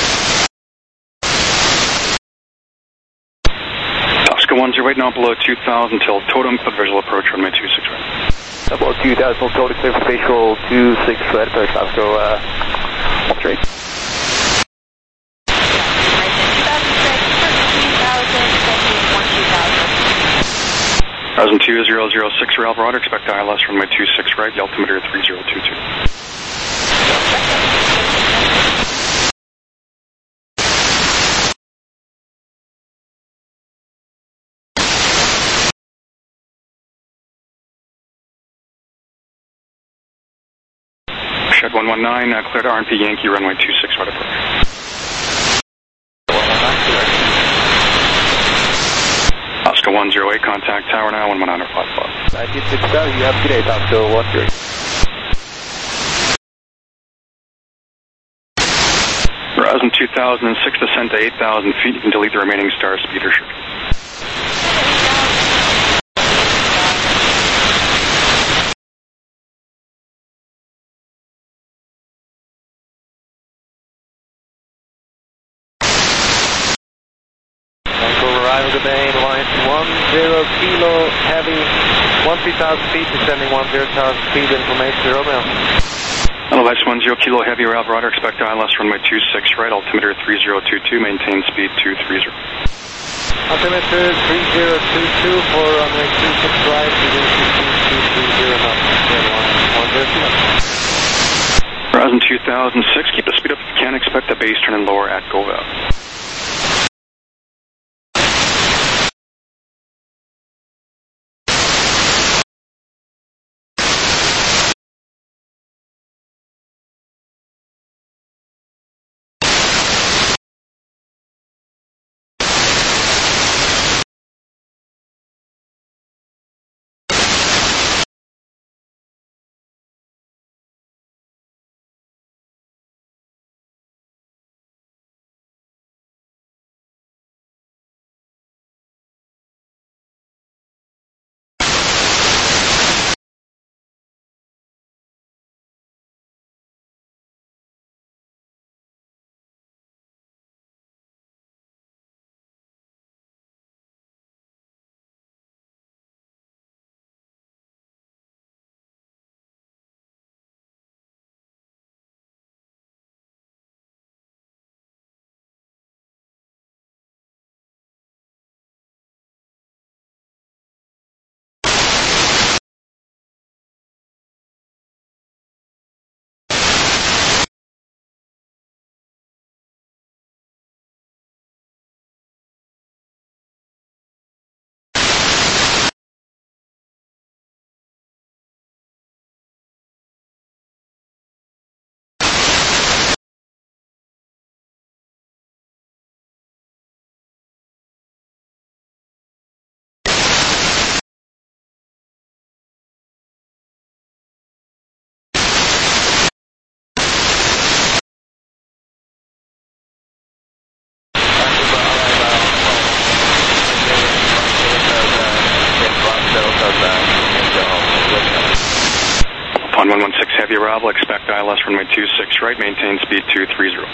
Oscar one zero eight, now below two thousand till totem of visual approach runway two six right. About two thousand total clear for facial two six right, approach Oscar uh, one three. Thousand two zero zero six Ralph Roger, expect I L S runway two six right, the altimeter three zero two two. Shed one one nine, uh, cleared R and P Yankee runway two six right approach. Oscar one zero eight, contact tower now, one one nine five five. nineteen six seven, you have good day, Oscar one three. Verizon two thousand six, descent to eight thousand feet, you can delete the remaining star speeder. Vancouver arrival domain, line one zero kilo heavy, one one three thousand feet, descending one zero thousand feet, information Romeo. Elevation one zero kilo heavy Rav Rider, expect I L S runway two six right, altimeter three zero two two, maintain speed two three zero. Altimeter three zero two two for runway two six right, begin sixteen two three zero knots, one zero kilo. Horizon two thousand six, keep the speed up if you can, expect the base turn and lower at go out. On one one six heavy arrival, expect I L S runway two six right, maintain speed two three zero.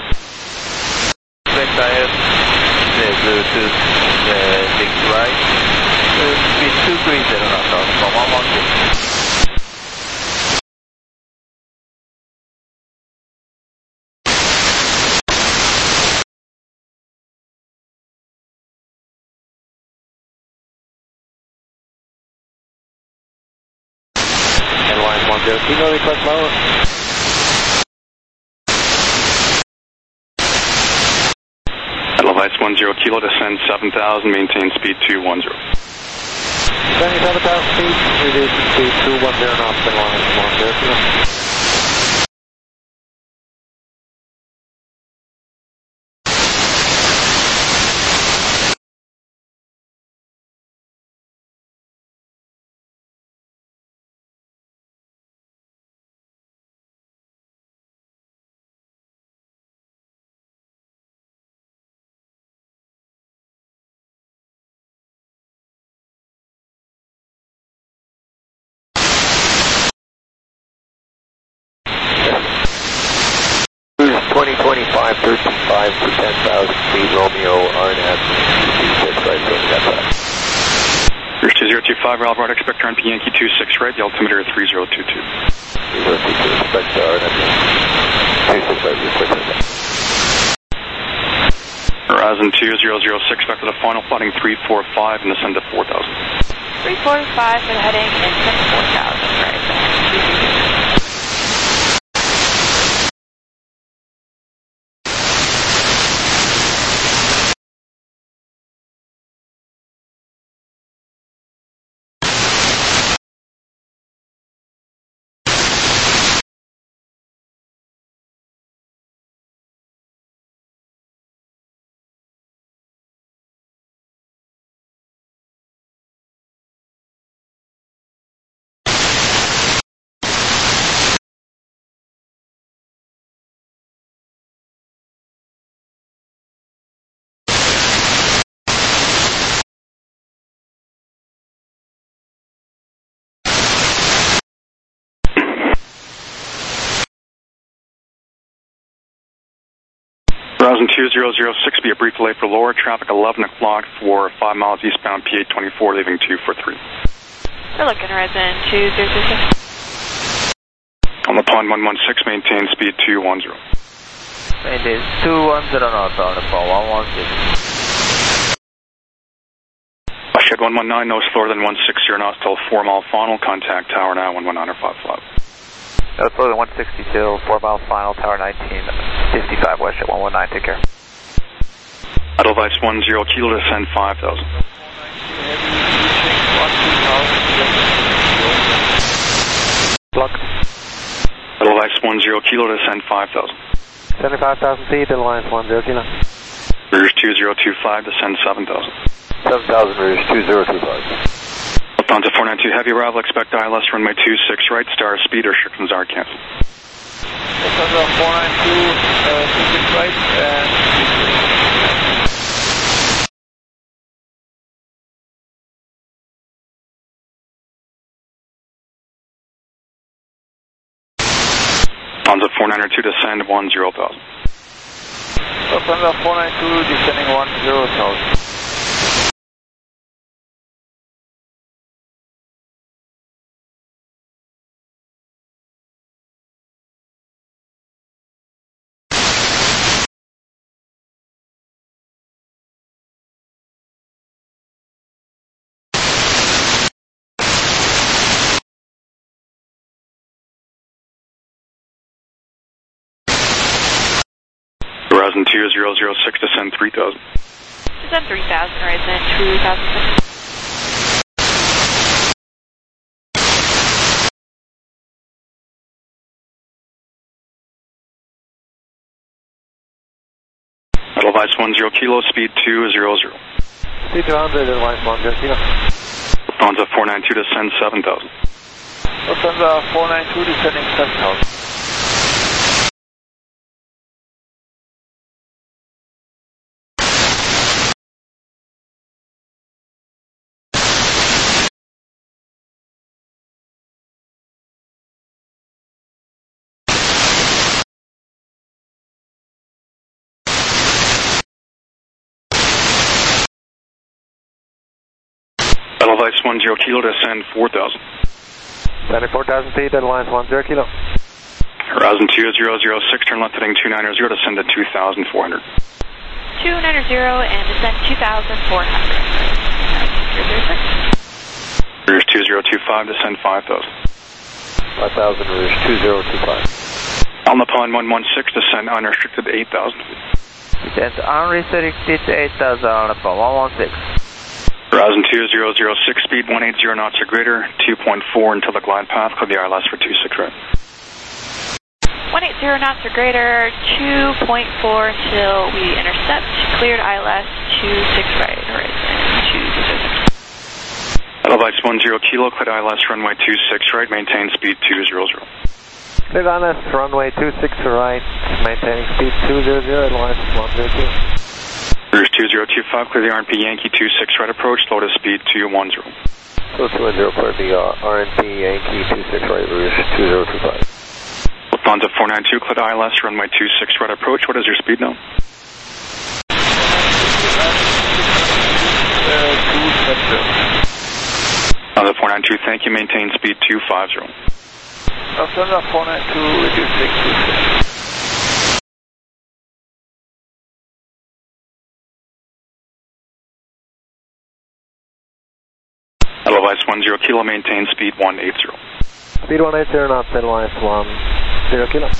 Expect I L S, Bluetooth six right, speed two three zero knots from one one six. one zero kilo, request lower. Elevate one zero kilo, descend seven thousand, maintain speed two one zero. Descending seven thousand feet, reducing speed two one zero knots, and one zero kilo. twenty twenty-five, thirty-five for ten thousand feet, Romeo, R N S, two six right, so that's right. Ridge two zero two five, Ralph Rider, expect R N P Yankee two six right, the altimeter three zero two two. three zero two two, expect R N S, two six right, request right. Horizon two zero zero six, back to the final, plotting three four five and descend to four thousand. three four five and heading into four thousand, right. Horizon two zero zero six, be a brief delay for lower traffic, eleven o'clock for five miles eastbound P eight twenty-four, leaving two four three. We're looking Horizon two zero two six. On the pond one one six, maintain speed two one zero. Maintain two one zero knots on the pond one one six. Shed one one nine, no slower than one sixty knots till four mile final, contact tower now one one nine five five. No slower than one sixty till four mile final, tower nineteen fifty-five west at one one nine, take care. Edelweiss one zero, kilo descend five thousand. Block. Edelweiss one zero, kilo descend five thousand. seventy-five thousand feet, Edelweiss one zero, kilo. Rouge two zero two five, descend seven thousand. seven thousand, Rouge two zero two five. Lufthansa four nine two, heavy arrival, expect I L S runway two six right, star speed restrictions are canceled. Lufthansa four nine two, uh, two six right, and Lufthansa four nine two, descend one zero thousand. Lufthansa four nine two, descending one zero thousand. Horizon two zero zero six, descend three thousand. Descend three thousand, Horizon two thousand six. Edelweiss one zero, kilo, speed two zero zero. Speed two hundred, Edelweiss one zero, kilo. Lufthansa four nine two, descend seven thousand. Lufthansa four nine two, descending seven thousand. Edelweiss one zero, kilo, descend four thousand. seventy-four thousand feet, Edelweiss one zero, kilo. Horizon two zero zero six, turn left heading two nine zero, descend to two thousand four hundred. two nine zero and descend two thousand four hundred. Rouge two zero two five, descend five thousand. five thousand, Rouge two zero two five. On the pond one one six, descend unrestricted eight thousand feet. Descend unrestricted eight thousand on the pond one one six. Horizon two zero zero six, speed one eighty knots or greater, two point four until the glide path, clear the I L S for two six right. one eighty knots or greater, two point four until we intercept, cleared I L S two six right, Horizon two zero six. Edelweiss one zero, kilo, cleared I L S runway two six right, maintain speed two zero zero. Cleared I L S runway two six right, maintaining speed two zero zero, Edelweiss one zero two. Rouge two zero two five, clear the R N P Yankee two six right approach, low to speed two one zero. So two one zero, clear the uh, R N P Yankee two six right, Rouge two zero two five. Lufthansa four nine two, clear the I L S runway two six right approach, what is your speed now? Lufthansa four nine two, thank you, maintain speed two five zero. Lufthansa four nine two, reducing two six. Edelweiss one zero, kilo, maintain speed one eighty. Speed one eighty knots, Edelweiss one zero, kilo.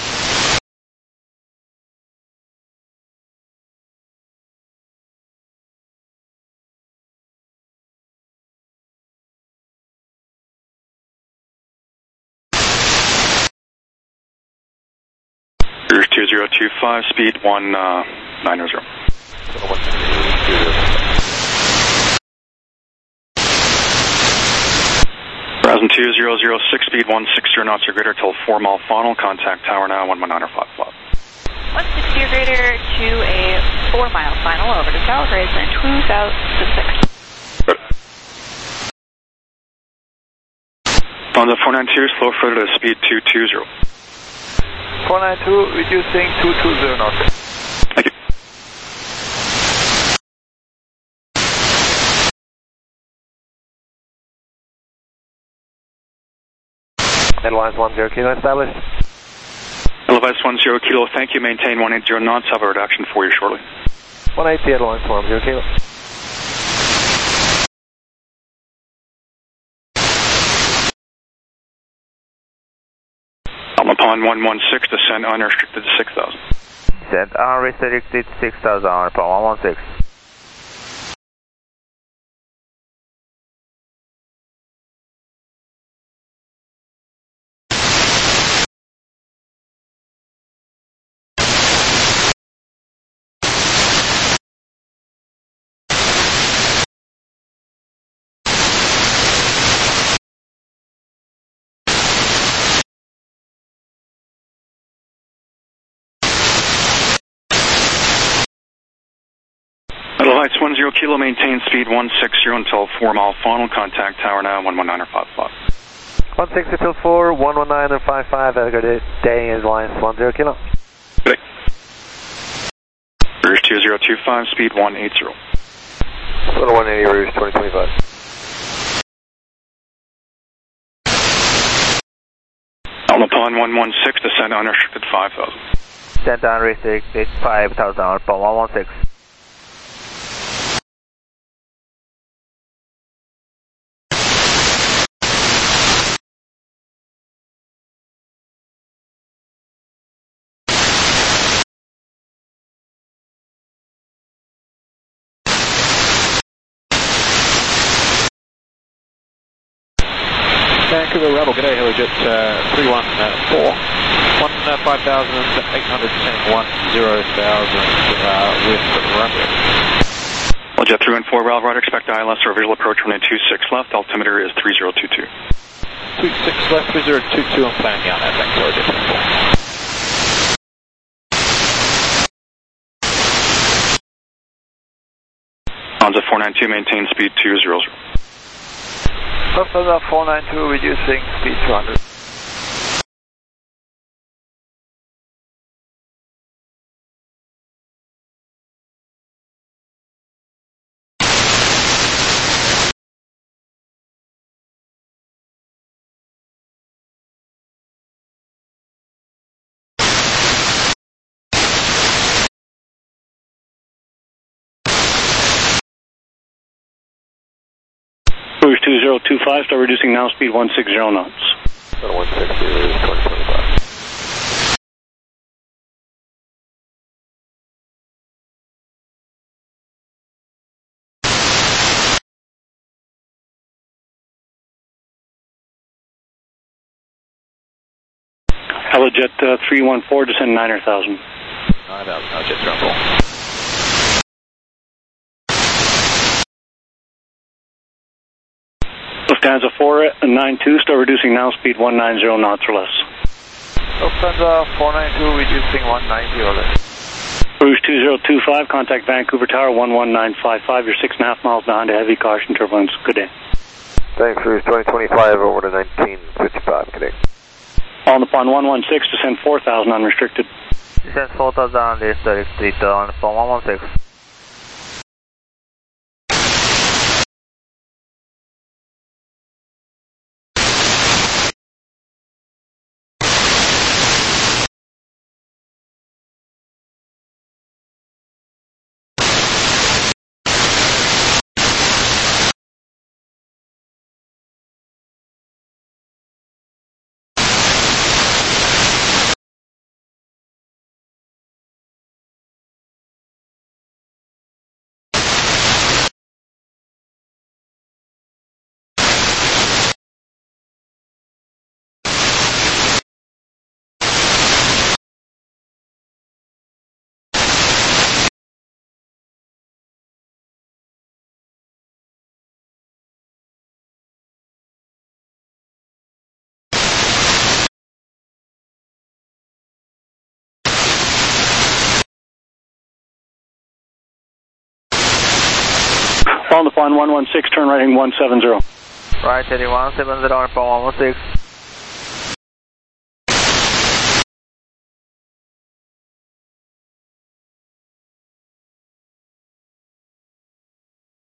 Rouge two zero two five, speed one ninety. Horizon two zero zero six, speed one sixty knots or greater till four mile final, contact tower now one one nine five five. one sixty or greater to a four mile final, over to tower, Horizon two thousand six. Lufthansa four nine two, slow further to speed two two zero. four nine two, reducing two two zero knots. Airlines one zero Kilo established. Levice one zero Kilo, thank you. Maintain one eighty knots. Have a reduction for you shortly. one eighty Airlines one zero Kilo. Alma Pond one one six, descend unrestricted to six thousand. Descend unrestricted six thousand, Alma Pond one one six. Levice one zero Kilo, maintain speed one sixty until four mile final. Contact tower now, one one nine or five five. one sixty till four, one one nine and five five. Have a good day, Airlines one zero Kilo. Good day. Rouge two zero two five, speed one eighty. one eighty Rouge twenty twenty-five. Alma Pond one one six, descend unrestricted five thousand. Descend unrestricted five thousand, Alma Pond one one six. Vancouver Rebel, good day, Helijet uh, three one four, one uh, five thousand eight hundred descending one zero thousand uh, with runway. Helijet three one four, Ralph Ryder, expect I L S or visual approach runway two six left, altimeter is three zero two two. two six left, three zero two two, I'm planning on that, thanks, Helijet three four. Honda four nine two, maintain speed two zero zero. Lufthansa four nine two, reducing speed two hundred. Rouge two zero two five, start reducing now, speed one sixty knots. one sixty Rouge twenty twenty-five. Helijet uh, three one four, descend nine thousand. nine thousand, Helijet three one four. Lufthansa four nine two, start reducing now, speed one ninety knots or less. Lufthansa four nine two, reducing one ninety or less. Rouge two zero two five, contact Vancouver Tower one one nine five five, you're six and a half miles behind a heavy caution turbulence. Good day. Thanks, Rouge twenty twenty-five, over to nineteen fifty-five, good day. Alma Pond one one six, descend four thousand unrestricted. Descend four thousand unrestricted, Alma Pond one one six. Alma Pond one one six, turn right heading one seven zero. Right heading one seven zero, Alma Pond one one six.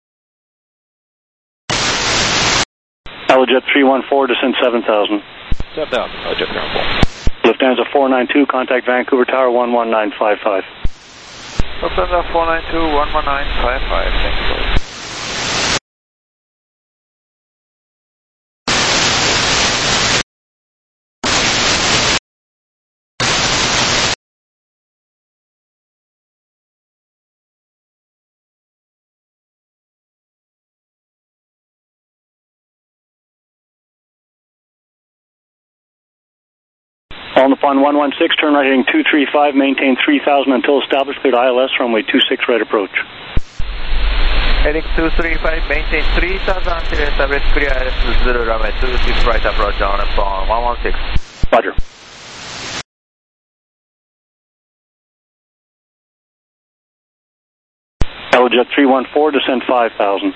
Helijet three one four, descend seven thousand. Step down, uh, Jet Clear. Lufthansa four nine two, contact Vancouver Tower one one nine five five. Lufthansa four nine two, one one nine five five, thank you. On the Pond one one six, turn right heading two three five, maintain three thousand until established, cleared I L S, runway two six right approach. Heading two three five, maintain three thousand until established, clear I L S, zero runway two six right approach on Pond one one six. Roger. Helijet three one four, descend five thousand.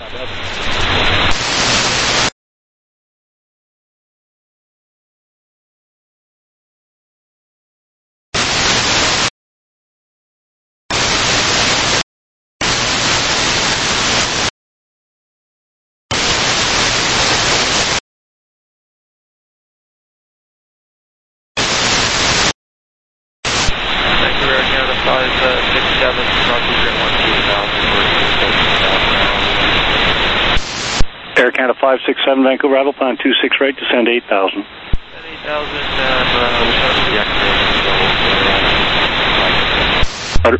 Air Canada five six seven, Vancouver, Arrival plan two six right, descend eight thousand. eight thousand, and uh, we start to deactivate.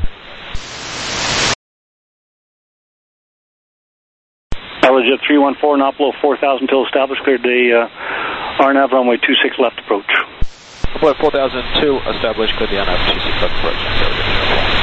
Helijet three one four, not below four thousand till established, cleared the uh, R N A V runway two six left approach. Below four thousand two, established, cleared the R N A V two six left approach.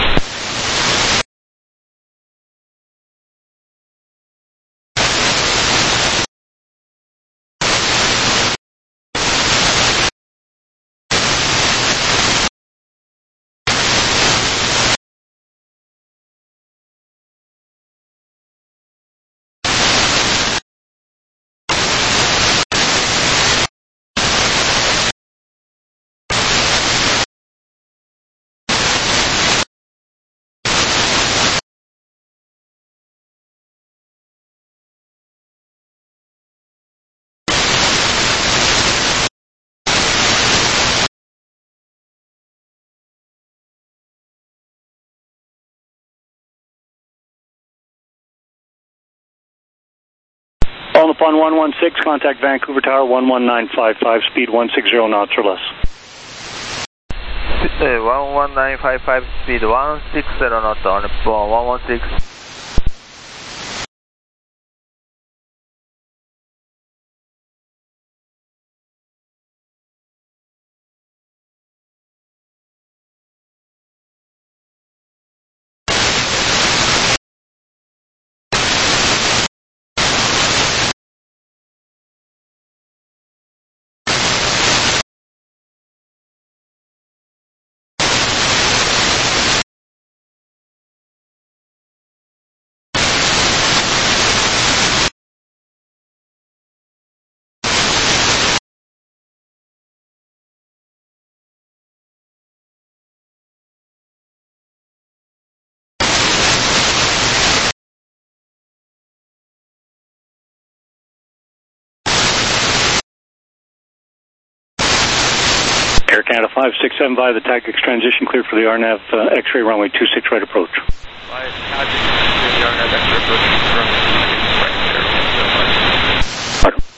On the Pond one one six, contact Vancouver Tower one one nine five five, speed one six zero knots or less. Uh, one one nine five five, speed one six zero knots on Pond one one six. Air Canada five six seven via the tactics transition, cleared for the R N A V uh, X-ray runway two six right approach. Via tactics, the R N A V X-ray approach, runway two six right there.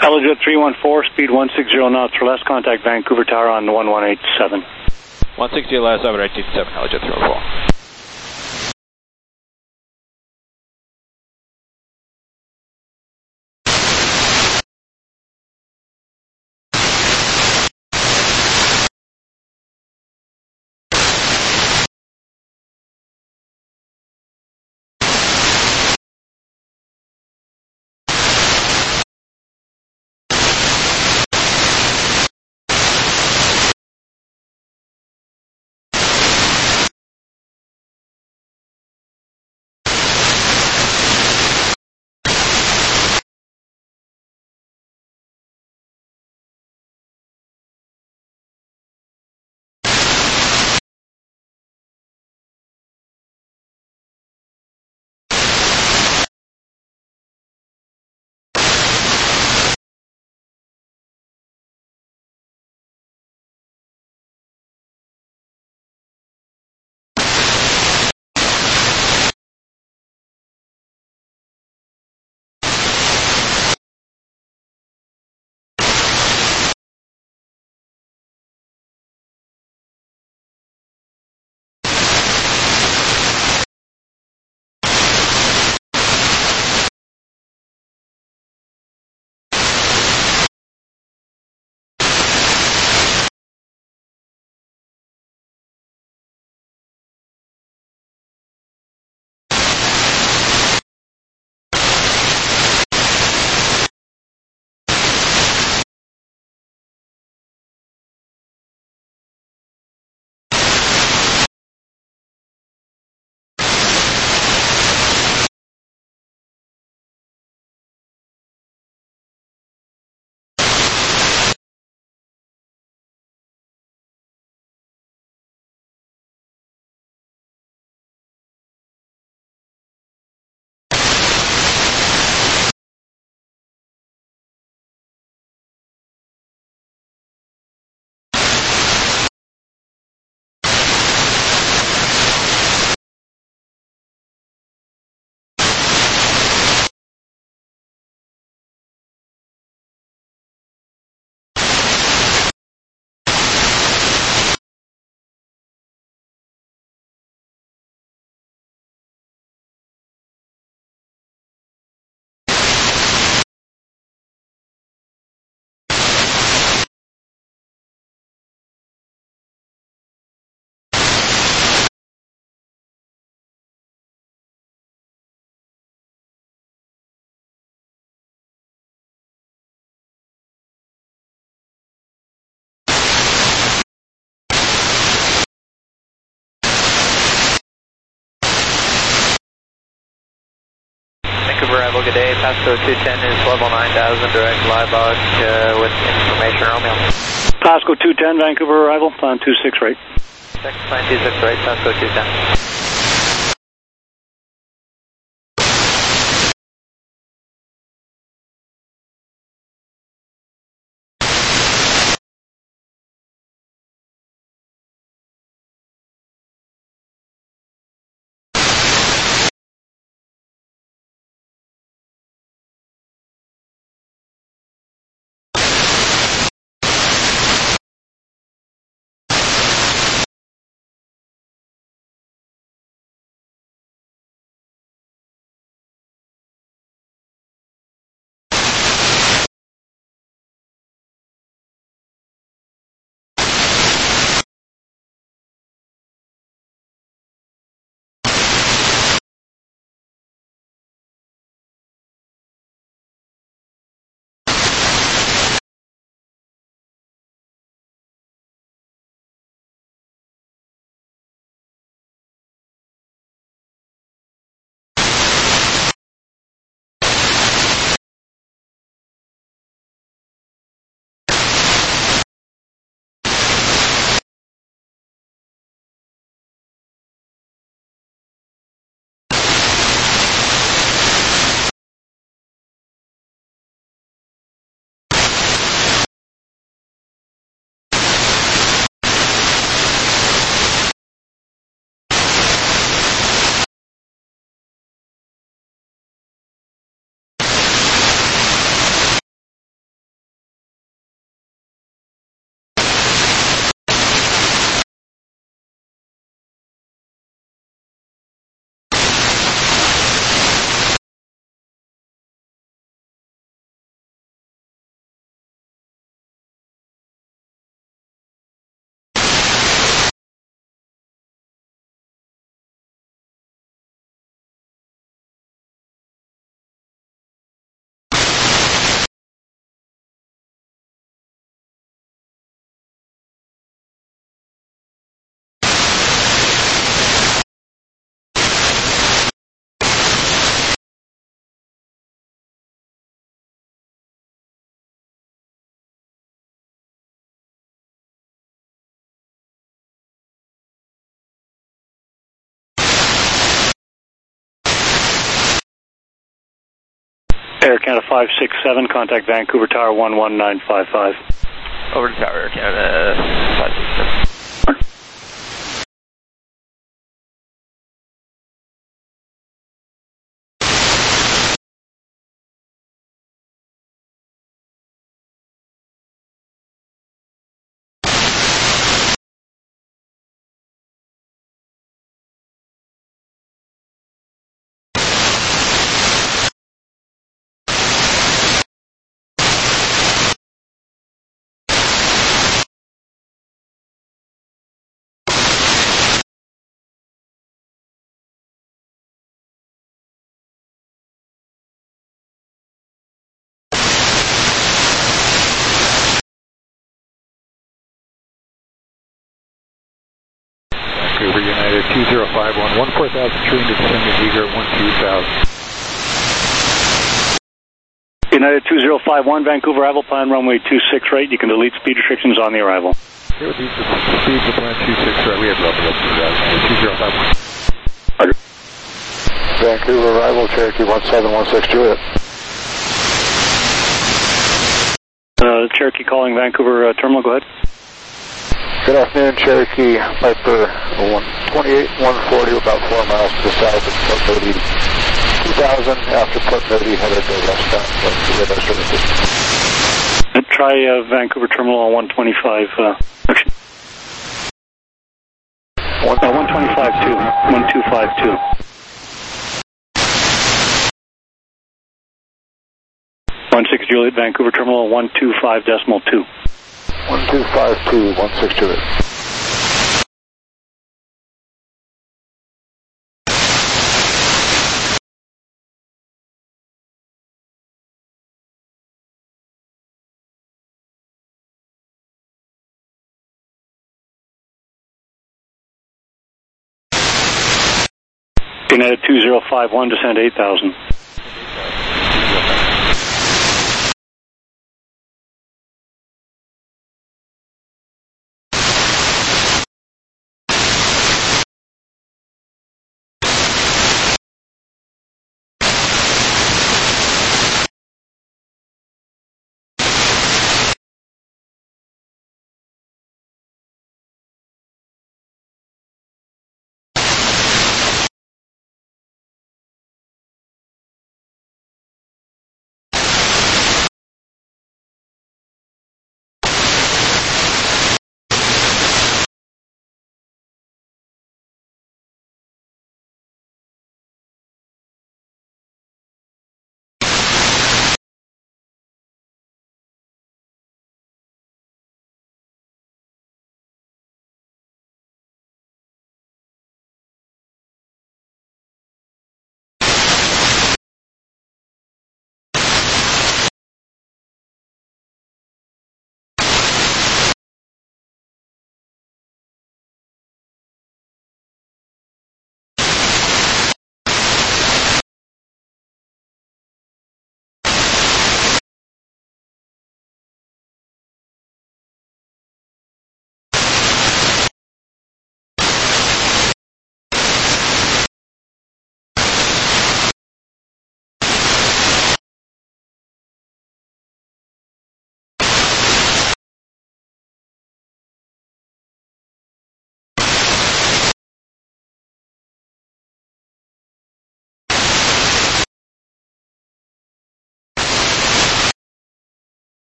Elijah three one four, speed one sixty knots or less, contact Vancouver Tower on one one eight seven. one sixty or less, over eight seven, Elijah three one four. Arrival, good day. Pasco two ten is level nine thousand, direct live log uh, with information, Romeo. Pasco two ten, Vancouver arrival, plan two six right. Plan two six right, Pasco two ten. Air Canada five six seven, contact Vancouver Tower one one nine five five. Over to Tower, Air Canada five six seven. Vancouver United two zero five one, one four thousand true into descending eager at one two thousand. United two zero five one, Vancouver arrival plan runway two six right. You can delete speed restrictions on the arrival. Here with the speeds of plan two six right. We have level up to that. two zero five one. Roger. Vancouver arrival, Cherokee one seven one six Juliet. Uh, Cherokee calling Vancouver uh, terminal, go ahead. Good afternoon, Cherokee Viper one twenty-eight one forty, about four miles to the south of Port Moody. two thousand after Port Moody, headed to westbound to radar services. Uh, try uh, Vancouver terminal on one twenty-five. Uh, uh, one twenty-five two, one two five two. one six Juliet, Vancouver terminal one two five decimal two. one two five two, one six Juliet. United two zero five one, descend eight thousand.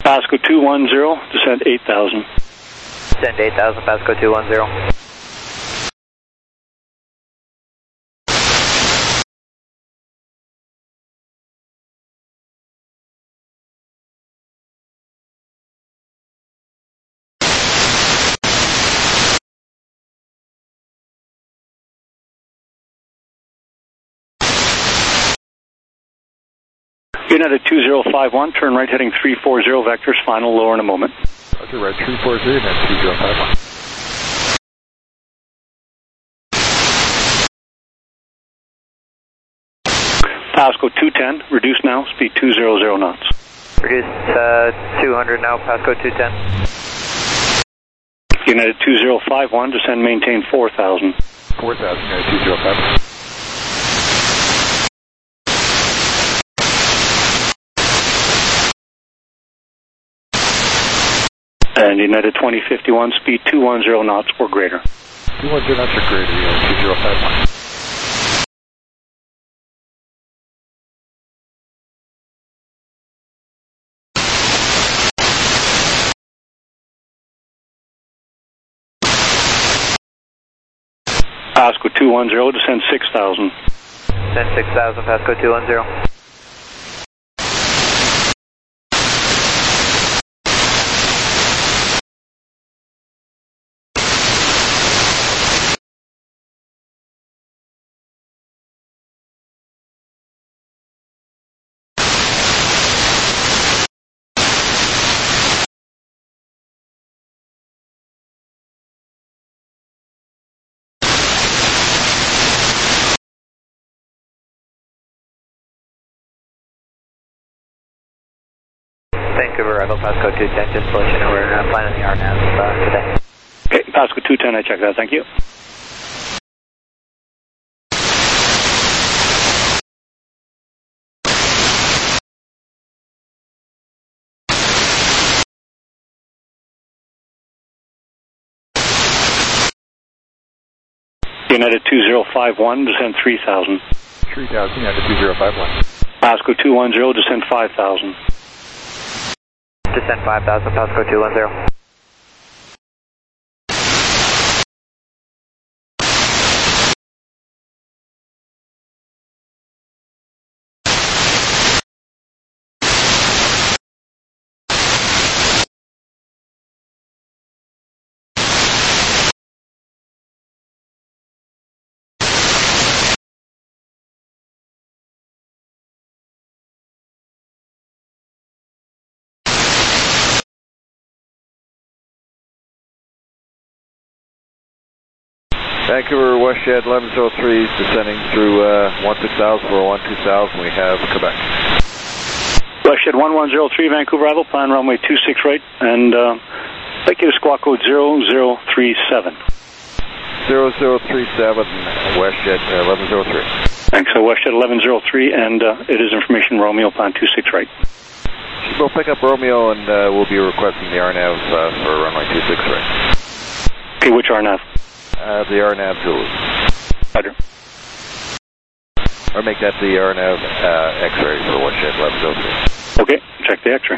Pasco two one zero, descend eight thousand. Descend eight thousand, Pasco two one zero. United two zero five one, turn right heading three four zero vectors, final lower in a moment. Roger, right three four zero, United two zero five one. Pasco two ten, reduce now, speed two hundred knots. Reduce uh, two hundred now, Pasco two ten. United two zero five one, descend maintain four thousand. four thousand, United two zero five one. And United twenty fifty-one, speed two hundred knots or greater. two hundred knots or greater, United two zero five one. Pasco two one zero, descend six thousand. Descend six thousand, Pasco two one zero. Vancouver, arrival, Pasco two ten, just to let you know we're uh, flying in the R N A V uh, today. Okay, Pasco two ten, I check that, thank you. United two zero five one, descend three thousand. three thousand, United two zero five one. Pasco two one zero, descend five thousand. Descend five thousand, Pasco two one zero. Vancouver, WestJet eleven oh three, descending through uh, one six thousand for one two thousand, we have Quebec. WestJet one one zero three, Vancouver, arrival, plan runway two six right, and uh, thank you, squawk code zero zero three seven. zero zero three seven, WestJet eleven oh three. Thanks, so WestJet eleven oh three, and uh, it is information Romeo, plan two six right. We'll pick up Romeo, and uh, we'll be requesting the R N A V uh, for runway two six right. Okay, which R N A V? Uh, the R N A V Zulu. Roger. Or make that the R N A V uh, X-ray for WestJet eleven oh three. Okay, check the X-ray.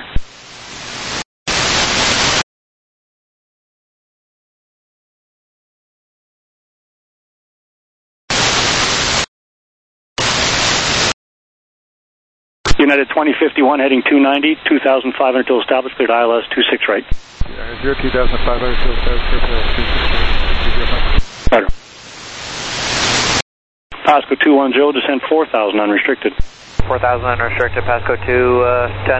United twenty fifty-one, heading two ninety, two thousand five hundred till established, cleared I L S two six right. Uh, zero two thousand five hundred till established, cleared two six right. Roger. Pasco two one zero, descend four thousand unrestricted. four thousand unrestricted, Pasco two ten.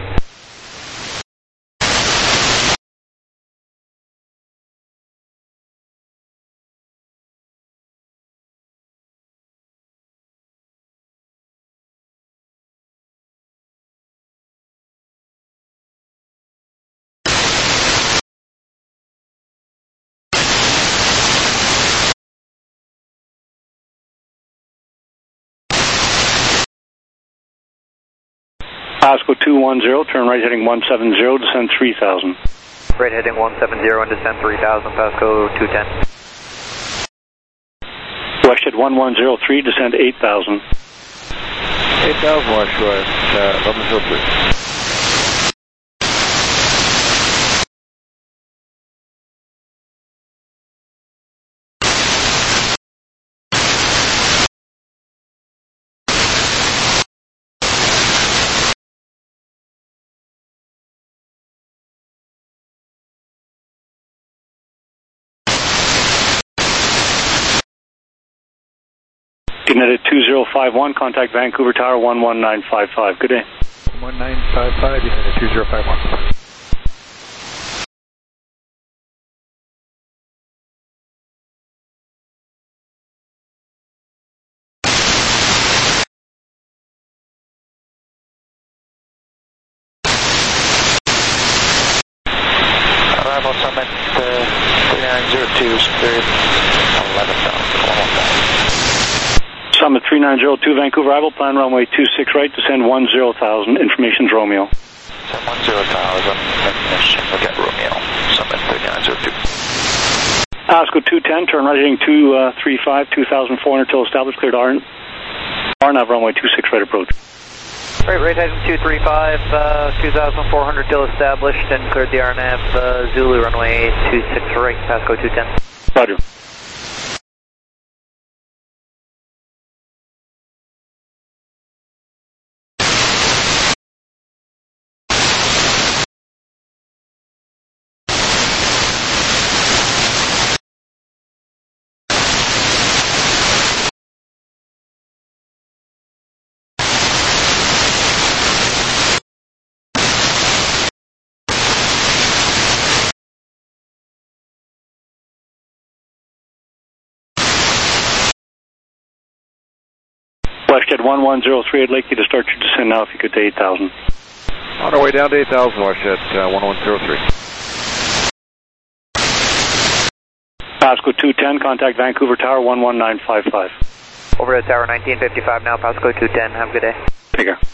Pasco two one zero, turn right heading one seven zero, descend three thousand. Right heading one seven zero and descend three thousand, Pasco two ten. WestJet one one zero three, descend eight thousand. eight thousand, WestJet uh, eleven oh three. United two zero five one, contact Vancouver Tower one one nine five five. Good day. one nine five five, United two zero five one. Arrival Summit uh, three nine zero two, Spirit eleven thousand, one one five. Summit three nine zero two, Vancouver arrival, plan runway two six right, descend one zero thousand, information's Romeo. Descend one zero thousand, information, look at Romeo, Summit three nine zero two. Pasco two ten, turn right heading two three five, two thousand four hundred till established, cleared R N A V runway two six right approach. Right, right heading two three five, uh, two thousand four hundred till established and cleared the R N A V, uh, Zulu runway two six right, Pasco two ten. Roger. WestJet one one zero three, I'd like you to start your descent now if you could to eight thousand. On our way down to eight thousand, WestJet uh, one one zero three. Pasco two ten, contact Vancouver Tower one one nine five five. Over to Tower nineteen fifty-five now, Pasco two ten, have a good day. Take care.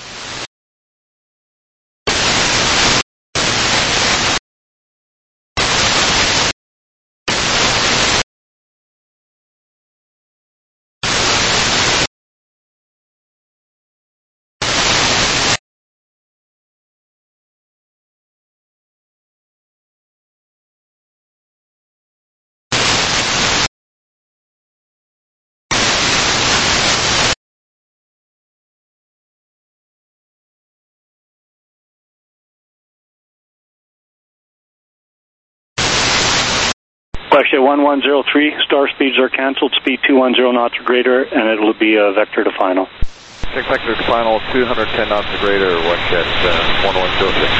WestJet one one zero three, star speeds are cancelled, speed two one zero knots or greater, and it'll be a vector to final. Check vector to final, two hundred ten knots or greater, WestJet uh, one one zero six.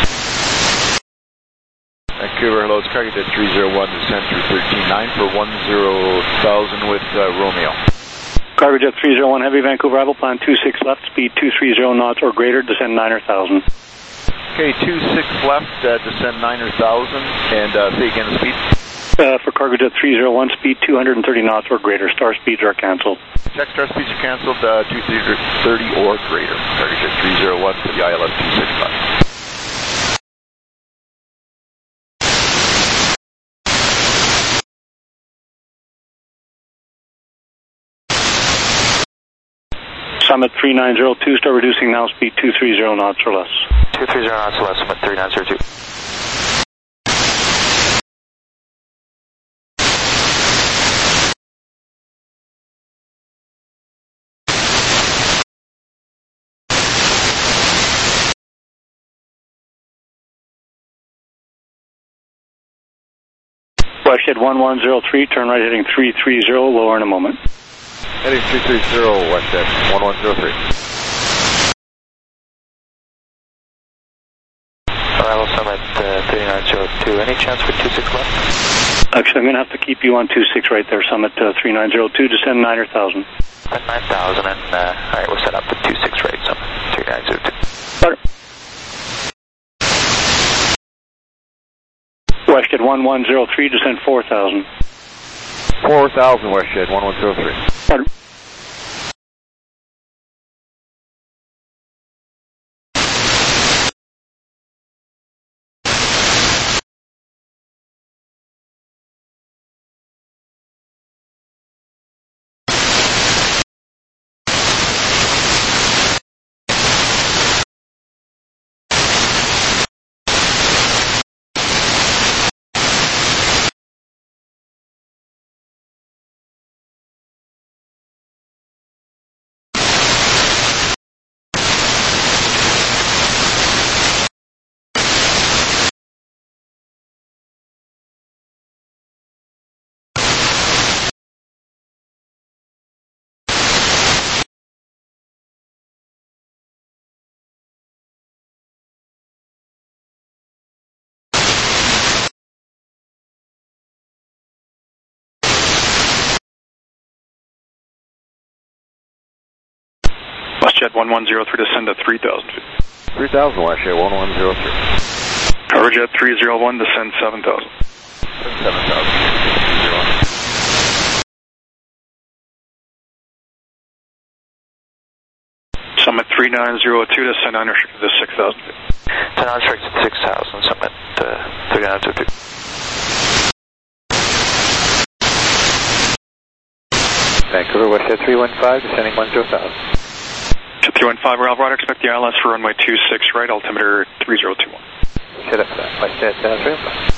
Vancouver, hello, it's Cargojet three zero one, descend through thirteen nine for one zero thousand with uh, Romeo. Cargojet three zero one, heavy Vancouver arrival, plan two six left, speed two three zero knots or greater, descend niner thousand. Okay, two six left, uh, descend niner thousand, and uh, say again the speed. Uh, for Cargojet three zero one, speed two hundred thirty knots or greater. Star speeds are cancelled. Check star speeds are cancelled, uh, two thirty or greater. Cargojet three zero one to the I L S two six five. Summit three nine zero two, start reducing now, speed two three zero knots or less. two three zero knots or less, Summit three nine zero two. WestJet one one zero three, turn right heading three three zero, lower in a moment. Heading three three zero, WestJet one one zero three. Arrival Summit uh, three nine zero two, any chance for two six left? Actually, I'm going to have to keep you on two six right there, Summit uh, three nine zero two, descend niner thousand. nine thousand, and uh, alright, we'll set up the two six right, Summit three nine zero two. Roger. WestJet one one zero three, descend four thousand. four thousand, WestJet one one zero three. Roger. WestJet one one zero three, descend to three thousand feet. three thousand, WestJet one one zero three. CoverJet three zero one, descend seven thousand. seven thousand. Summit three nine zero two, descend unrestricted to six thousand feet. Descend unrestricted six thousand, Summit uh, three nine zero two. Vancouver, WestJet three one five, descending one zero thousand. To three one five, Ralph Ryder, expect the I L S for runway two six right, altimeter three zero two one. Set up for that. WestJet uh, three one five.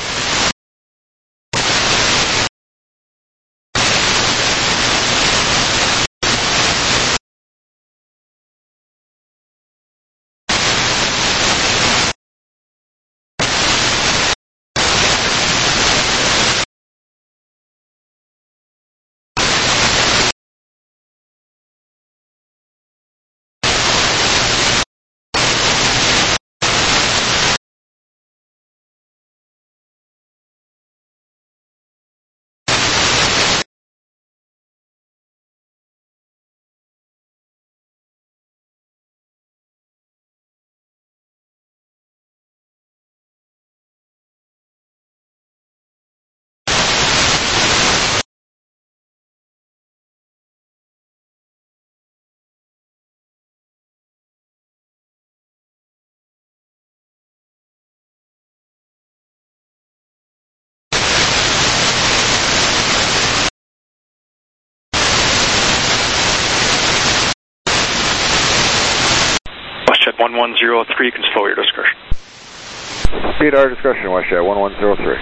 one one zero three, you can slow your discretion. Speed our discretion, WestJet one one zero three.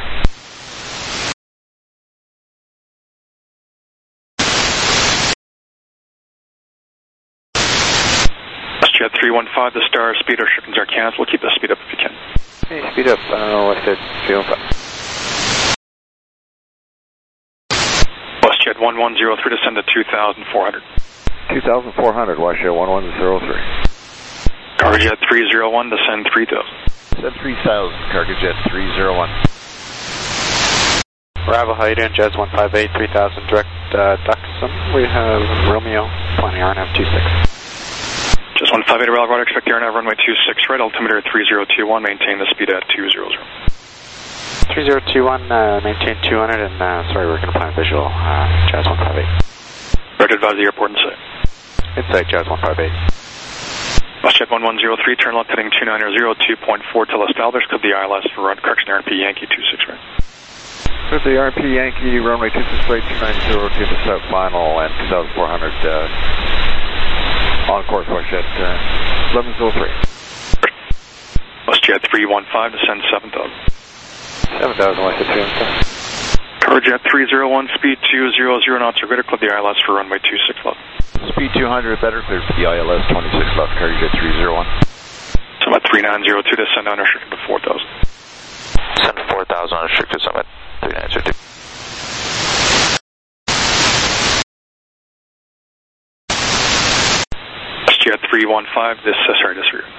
WestJet three one five, the star speed restrictions are canceled. Keep the speed up if you can. Hey, speed up, uh, WestJet three one five. WestJet one one zero three, descend to two thousand four hundred. two thousand four hundred, WestJet one one zero three. CargoJet three zero one, descend three thousand. Descend three thousand, CargoJet three zero one. Bravo, how you doing? Jazz one five eight, three thousand, direct uh, Duxon. We have Romeo, planning R N F two six. Just one five eight, Ralph Ryder, expect the R N F runway two six right, altimeter three zero two one, maintain the speed at two hundred. three zero two one, uh, maintain two hundred, and uh, sorry, we're going to plan visual, uh, Jazz one five eight. Record advise the airport inside. Inside, Jazz one five eight. WestJet one one zero three, turn left heading two nine zero, two point four till established, clip the I L S for run, correction R N P Yankee two six right. Clip the R N P Yankee, runway two six right, two nine zero, to the set final, and two thousand four hundred uh, on course, WestJet uh, eleven zero three. WestJet three one five, descend seven thousand. seven thousand, WestJet three one five. CoverJet three zero one, speed two hundred knots or greater, clip the I L S for runway two six left. Speed two hundred, better, clear for the I L S twenty-six left, CargoJet three zero one. Summit three nine zero two, descend unrestricted to four thousand. Descend four thousand, unrestricted, Summit three nine zero two. WestJet three one five, this, uh, sorry, disregard.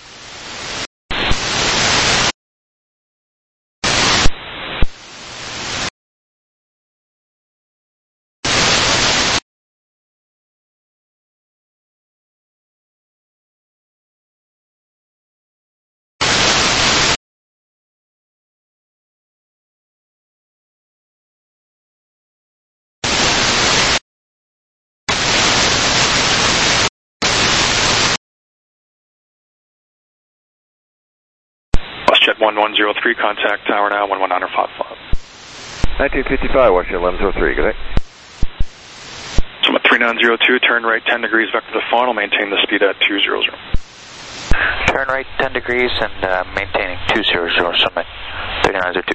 WestJet one one zero three, contact tower now, one one nine five five. nineteen fifty-five, WestJet eleven zero three, good day. Summit three nine zero two, turn right ten degrees vector to final, maintain the speed at two hundred. Turn right ten degrees and uh, maintaining two hundred, Summit three nine zero two.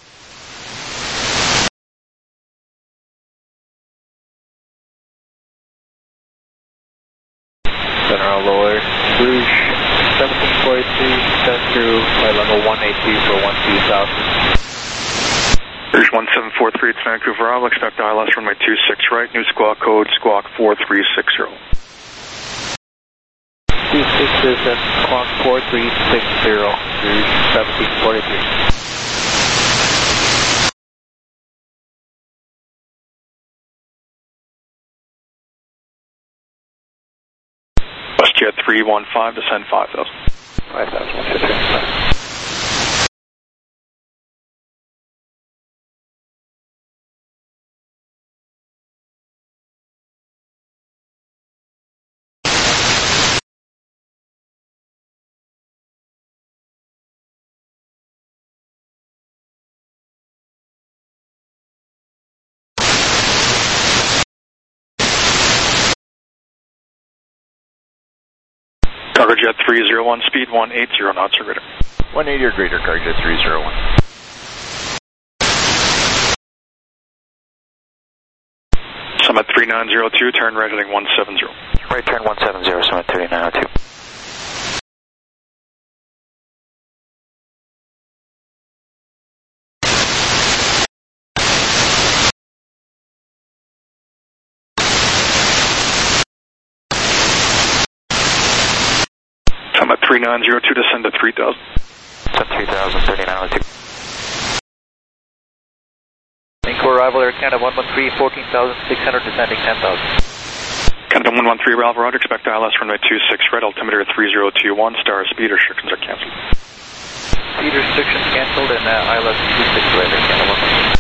General Lower, Rouge seventeen forty-three, sent through flight level one eight two for one two thousand. Rouge one seven four three, it's Vancouver, I'll expect I L S runway two six right, new squawk code, squawk four three six zero. two six is at squawk four three six zero, Rouge seventeen forty-three. three one five, descend five thousand. five thousand, one fifty. Cargo Jet three zero one, speed one eighty knots or greater. one eighty or greater, Cargo Jet three zero one. Summit three nine zero two, turn right heading one seven zero. Right turn one seven zero, Summit three nine zero two. Summit three nine zero two, descend to three thousand. Descend three thousand, thirty-nine oh two. Inco arrival Air Canada one one three, fourteen thousand six hundred, descending ten thousand. Canada one one three, Bravo, Roger, expect I L S runway two six right, altimeter three zero two one, star speed restrictions are cancelled. Speed restrictions cancelled and uh, I L S two six right, Air Canada one one three.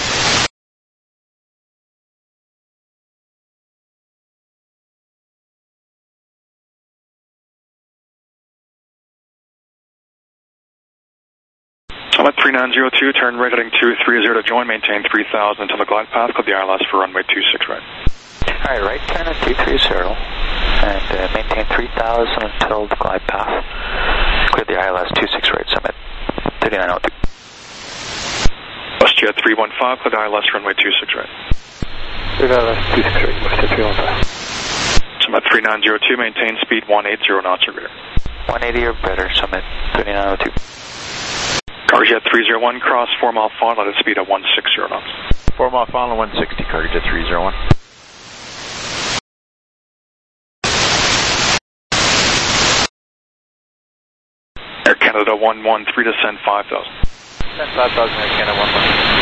Summit three nine zero two, turn right heading two three zero to join, maintain three thousand until the glide path, clear the I L S for runway two six right. Alright, right turn at two three zero, and uh, maintain three thousand until the glide path. Clear the I L S two six right, Summit thirty-nine oh two. WestJet three one five, clear the I L S runway two six right. Clear I L S two six right, WestJet three one five. Summit three nine zero two, maintain speed one eighty knots or greater. one eighty or better, Summit thirty-nine oh two. Cargo Jet three zero one, cross four mile final at a speed of one sixty knots. four mile final, one sixty, Cargo Jet three zero one. Air Canada one one three, descend five thousand. Descend five thousand, Air Canada one one three.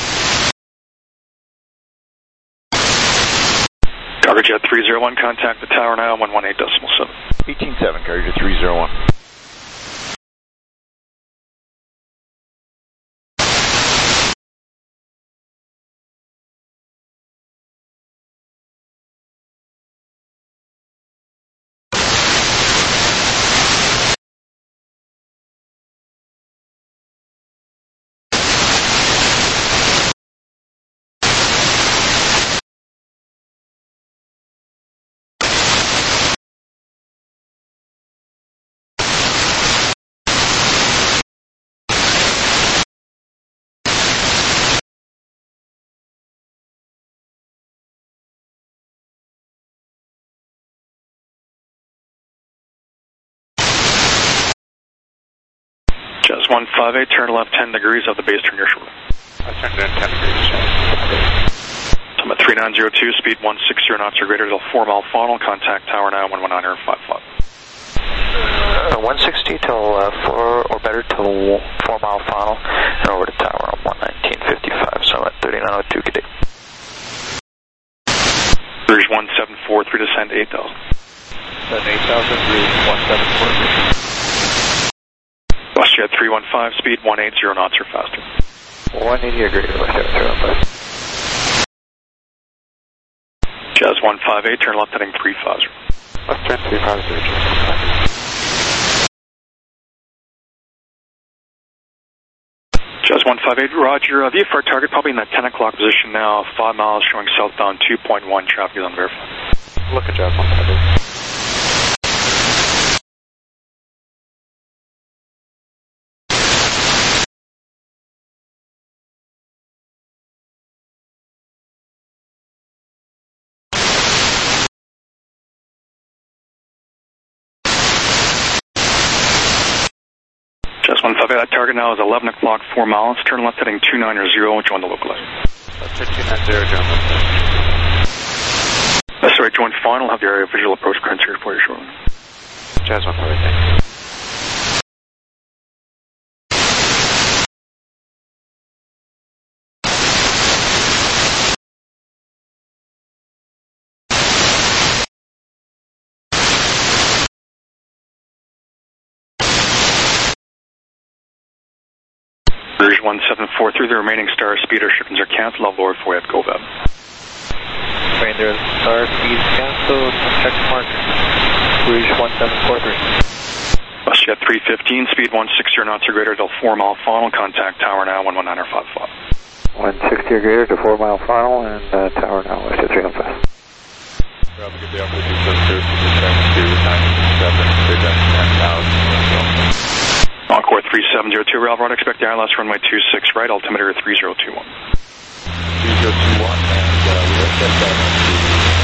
Cargo Jet three zero one, contact the tower now, one one eight decimal seven. eighteen seven, Cargo Jet three zero one. Jazz one five eight, turn left ten degrees of the base turn your shoulder. I turned in ten degrees. Summit three nine zero two, speed one sixty knots or greater till four mile final, contact tower now, one one nine five five. Uh, one sixty till uh, four or better till four mile final, and over to tower on one nineteen fifty-five, Summit thirty-nine oh two, good day. Rouge one seven four three, descend eight thousand. Descend eight thousand, Rouge one seven four three. WestJet three one five, speed one eighty knots or faster. one eighty or greater, WestJet three one five. Jazz one five eight, turn left heading three five zero. WestJet three five zero. Jazz one five eight, roger. Uh, V F R target probably in that ten o'clock position now, five miles showing southbound two point one, traffic is unverified. Look at Jazz one five eight. Jazz one five eight, that target now is eleven o'clock, four miles. Turn left heading two nine zero, join the localizer. That's it, two nine zero, join the That's right, join final, have your area visual approach prints here for you shortly. Jazz one five eight, thanks. Rouge one seven four three, the remaining star speed restrictions are canceled. I'll lower for you at GoVab. Reindeer, star speed canceled, check mark. Rouge one seven four three. WestJet three fifteen, speed one sixty knots or greater till four mile final. Contact tower now, one one nine five five. one sixty or greater to four mile final and uh, tower now, WestJet three one five. Rob, good day, operator two seven zero, descend to nine seven, clear down to ten thousand. Encore three seven zero two, Ralph Rod, expect the I L S runway two six right, altimeter three zero two one. three zero two one, and uh, we have set that up to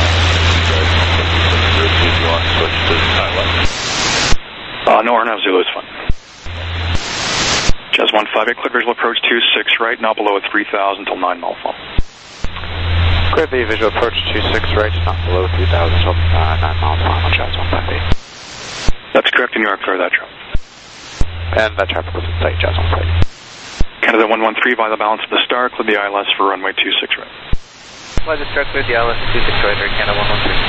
if you want to switch to I L S. Uh, no, R N A V Zulu is fine. Jazz one five eight, clear visual approach two six right, now below three thousand till nine mile final. Clear the visual approach two six right, not below three thousand till uh, nine mile final, Jazz one five eight. That's correct, and you are clear of that traffic. And that traffic was in sight, Jazz one five eight. Canada one one three, by the balance of the star, clear the I L S for runway two six right. By the star, clear the I L S two six right, or Canada one one three.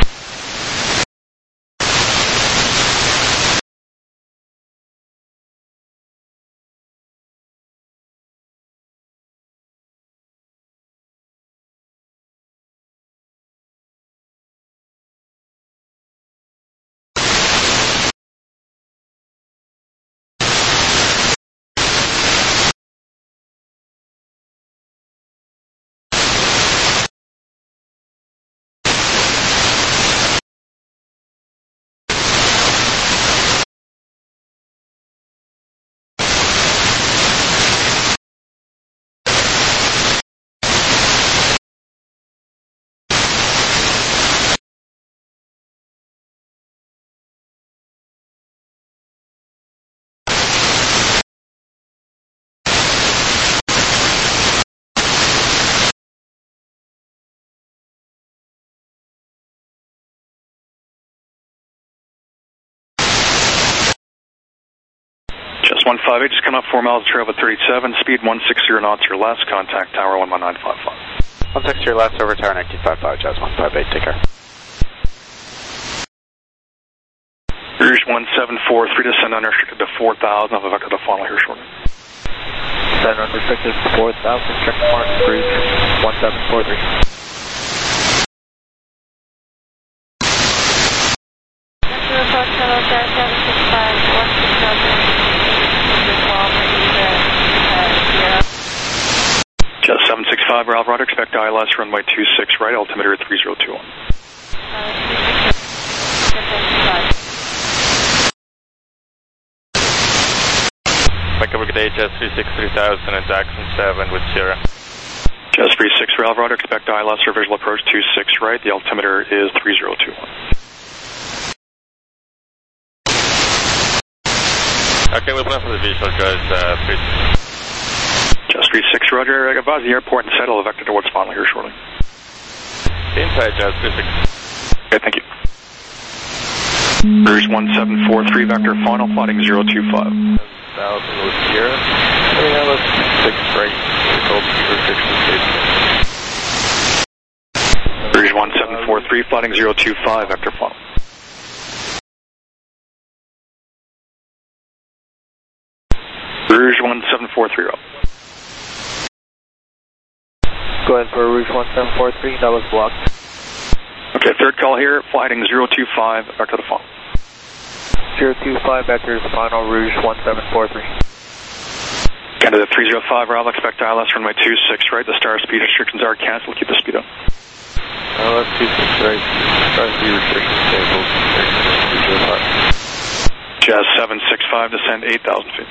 one five eight, just come up four miles, travel thirty-seven, speed one sixty knots or less, contact tower one one nine five five. one sixty or less over tower nineteen fifty-five, Jazz one five eight, take care. Rouge one seven four three, descend unrestricted to four thousand, I'll vector the final here shortly. Descend unrestricted to four thousand, check mark, Rouge one seven four three. Just seven six five, Ralph Rod, expect I L S runway two six right, altimeter three zero two one. Back over, good day, Jazz three six three thousand and Jackson seven with Sierra. Jazz three six, Ralph Rod, expect I L S or visual approach two six right, the altimeter is three zero two one. Okay, we'll plan for the visual, Jazz uh, three six. Just three six, Roger. I advise the airport and settle, vector towards final here shortly. Inside, Jazz three six. Okay, thank you. Rouge one seven four three, vector final, plotting zero two five. Thousand with Sierra. Hey, now let's six right. Control speed restrictions. Rouge one seven four three, plotting zero two five, vector final. Rouge one seven four three, Rob. Go ahead for Rouge one seven four three, that was blocked. Okay, third call here, flighting zero two five, back to the phone. zero two five, back to the final, Rouge one seven four three. Canada three zero five, Rob, expect I L S runway two six right, the star speed restrictions are canceled, keep the speed up. I L S two six right, star speed restrictions disabled, three zero five. Jazz seven six five, descend eight thousand feet.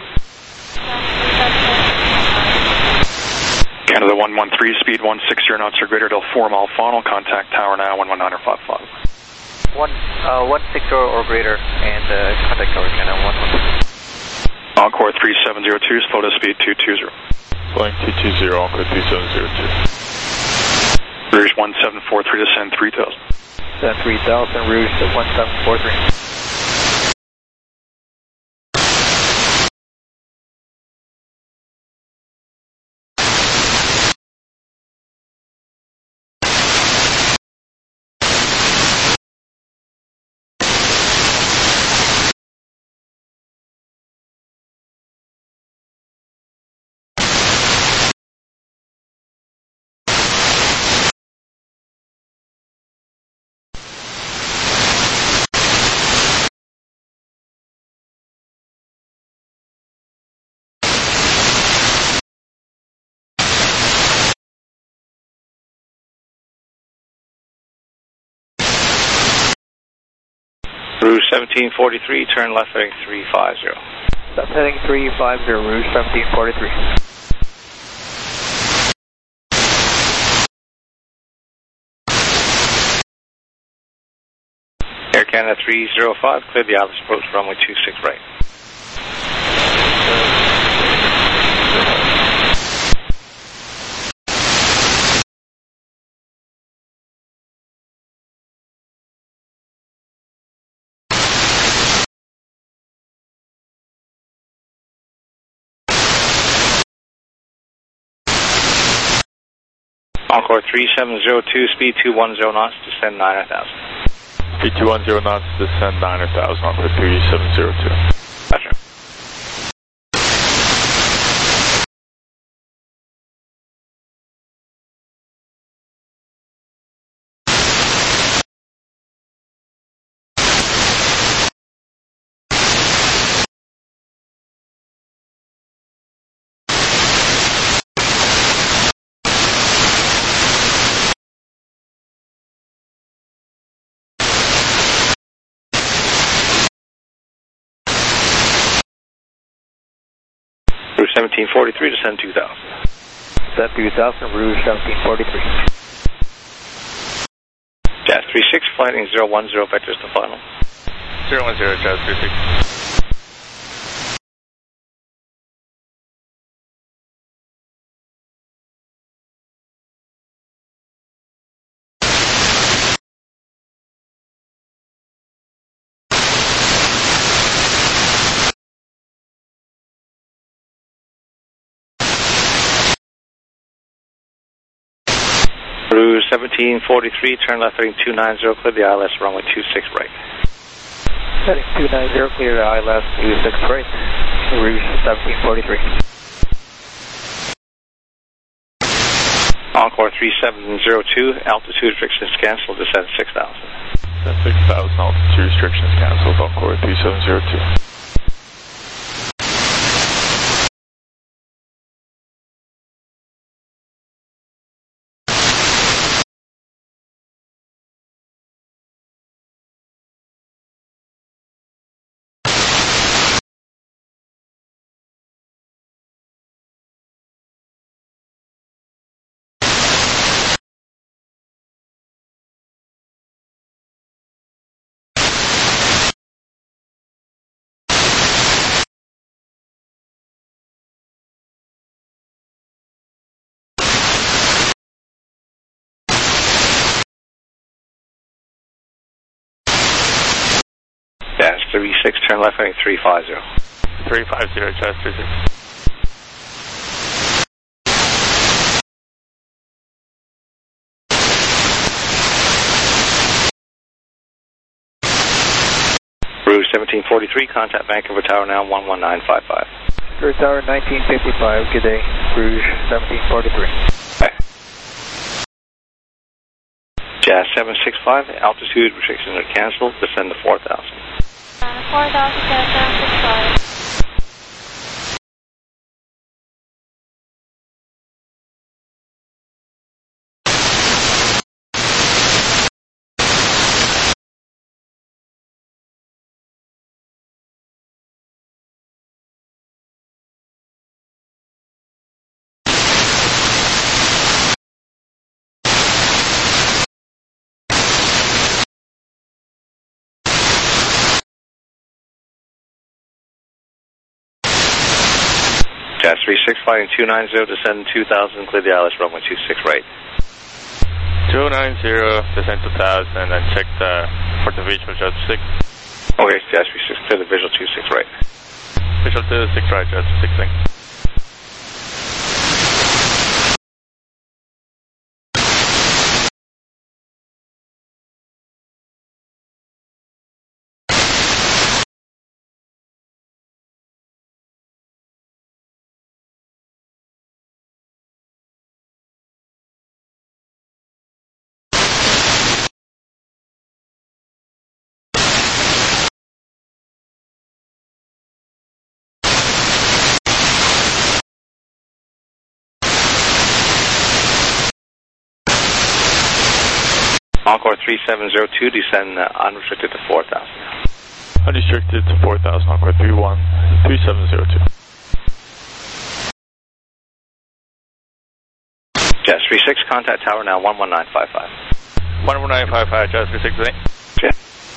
Canada one one three, speed one sixty knots or greater till four mile final, contact tower now, one one nine five five. One, uh, one sixty or greater, and uh, contact tower Canada one one three. Encore three seven zero two, slow to speed two two zero. Flying two two zero, Encore three seven zero two. Rouge one seven four three, descend three thousand. Descend three thousand, Rouge one seven four three. seventeen forty-three, turn left heading three five zero. Left heading three five zero, Rouge seventeen forty-three. Air Canada three zero five, clear the Atlas approach runway two six right. Encore three seven zero two, speed two one zero knots, descend nine thousand. Speed two one zero knots, descend nine thousand, Encore three seven zero two. Gotcha. Rouge seventeen forty-three, descend two thousand. Descend two thousand, Rouge seventeen forty-three. Jazz three six, flighting zero one zero, vectors to final. zero one zero, Jazz three six. Rouge seventeen forty-three, turn left heading two nine zero, clear the I L S runway two six right. Heading two nine zero, clear the I L S two six right. Rouge seventeen forty-three. Encore three seven zero two, altitude restrictions canceled, descend six thousand. Descend six thousand, altitude restrictions canceled, Encore three seven zero two. Jazz three six, turn left heading three five zero. three five zero, Jazz three six. Rouge seventeen forty-three, contact Vancouver Tower now one one nine five five. Vancouver Tower nineteen fifty-five, good day. Rouge seventeen forty-three. Okay. Jazz seven six five, altitude restrictions are canceled, descend to four thousand. Uh, four thousand, Jazz seven six five. Jazz three six, flying two nine zero, descend two thousand, clear the I L S runway two six right. two nine zero, descend two thousand, and check the, for the visual Jazz six. Okay, Jazz three six, clear the visual two six right. Visual two six right, Jazz six link. Encore three seven zero two, descend uh, unrestricted to four thousand. Unrestricted to four thousand, Encore three one three seven zero two. Jazz three six, contact tower now one one nine five five. one one nine five five, Jazz three six eight. Yeah.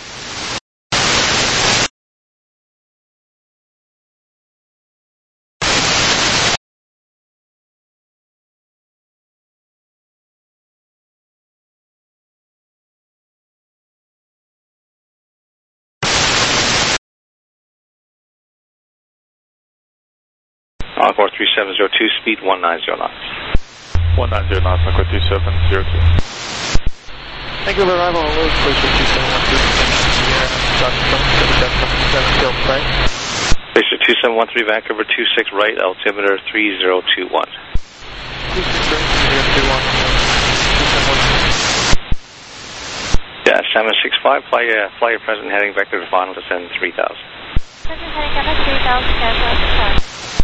Encore three seven zero two, speed one nine zero knots. one nine zero knots, Encore three seven zero two. Thank you for arrival on Lewis, Glacier two seven one three, right. Glacier two seven one three, Vancouver two six right, altimeter three zero two one. two six right, three zero two one. Yeah, seven six five, fly, uh, fly your present heading vector to final, descend three thousand. Present heading at three thousand, Canada.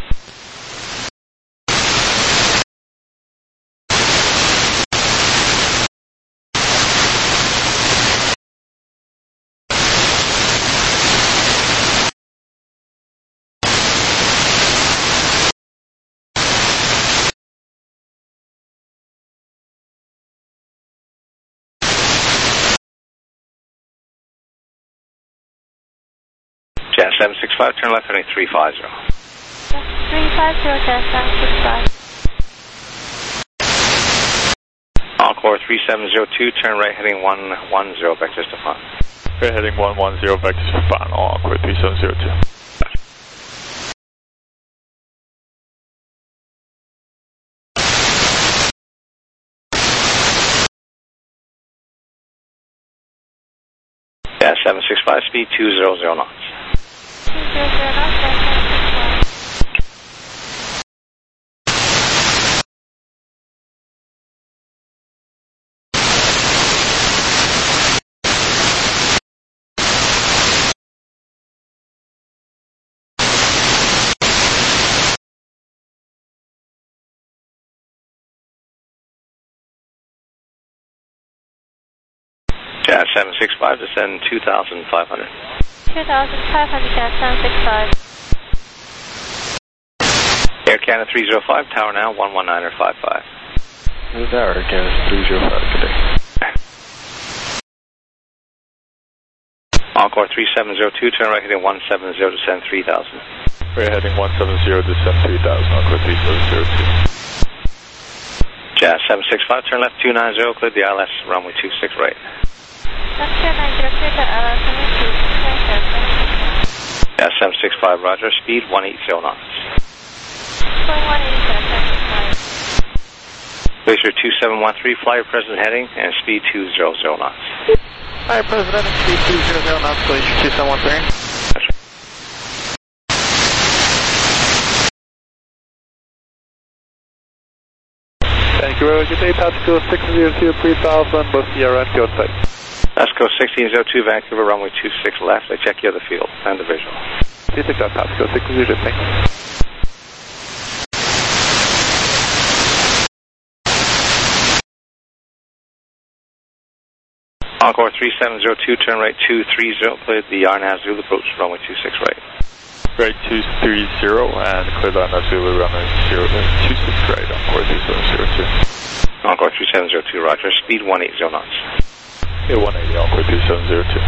Jazz seven six five, turn left heading three five zero. three five zero, Jazz seven six five. Encore three seven zero two, turn right heading one one zero, vectors to final. Right heading one one zero, vectors to final, Encore three seven zero two. Jazz seven six five, speed two zero zero knots. Jazz seven six five, descend two thousand five hundred. two thousand five hundred, Jazz seven six five. Air Canada three zero five, tower now one one nine five five. This is Air Canada three zero five, good day. Encore three seven zero two, turn right heading one seven zero, descend three thousand. Right heading one seven zero, descend three thousand, Encore three seven zero two. Jazz seven six five, turn left two nine zero, cleared the I L S, runway two six right. Left two nine zero, cleared the I L S, runway two six right, Jazz seven six five, roger, speed one eight zero knots. one eight zero, seven six five. Glacier two seven one three, fly your present heading and speed two zero zero knots. Fly your present heading, speed two zero zero knots, Glacier two seven one three. Thank you very much. Good day, Pasco six zero two, three thousand, both C R N field site. Pasco sixteen zero two, Vancouver, runway two six left. I check you the field and the visual. two six out, Pasco six zero two, thanks. Encore three seven zero two, turn right two three zero, cleared the R N A V Zulu approach, runway two six right. Right two three zero, and clear the R N A V Zulu, runway two six right, Encore three seven zero two. Encore three seven zero two, roger, speed one eight zero knots. Yeah, one eighty, Encore three seven zero two.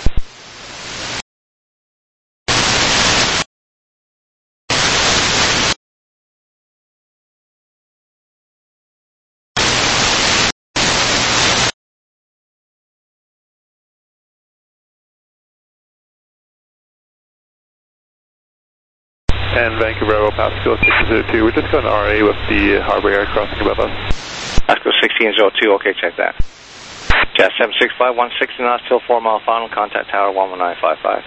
And Vancouver Aero Pasco six zero two, we're just going to R A with the harbor air crossing above us. Pasco sixteen zero two, okay, check that. Jazz seven six five, one sixty knots, till four mile final, contact tower one one nine five five.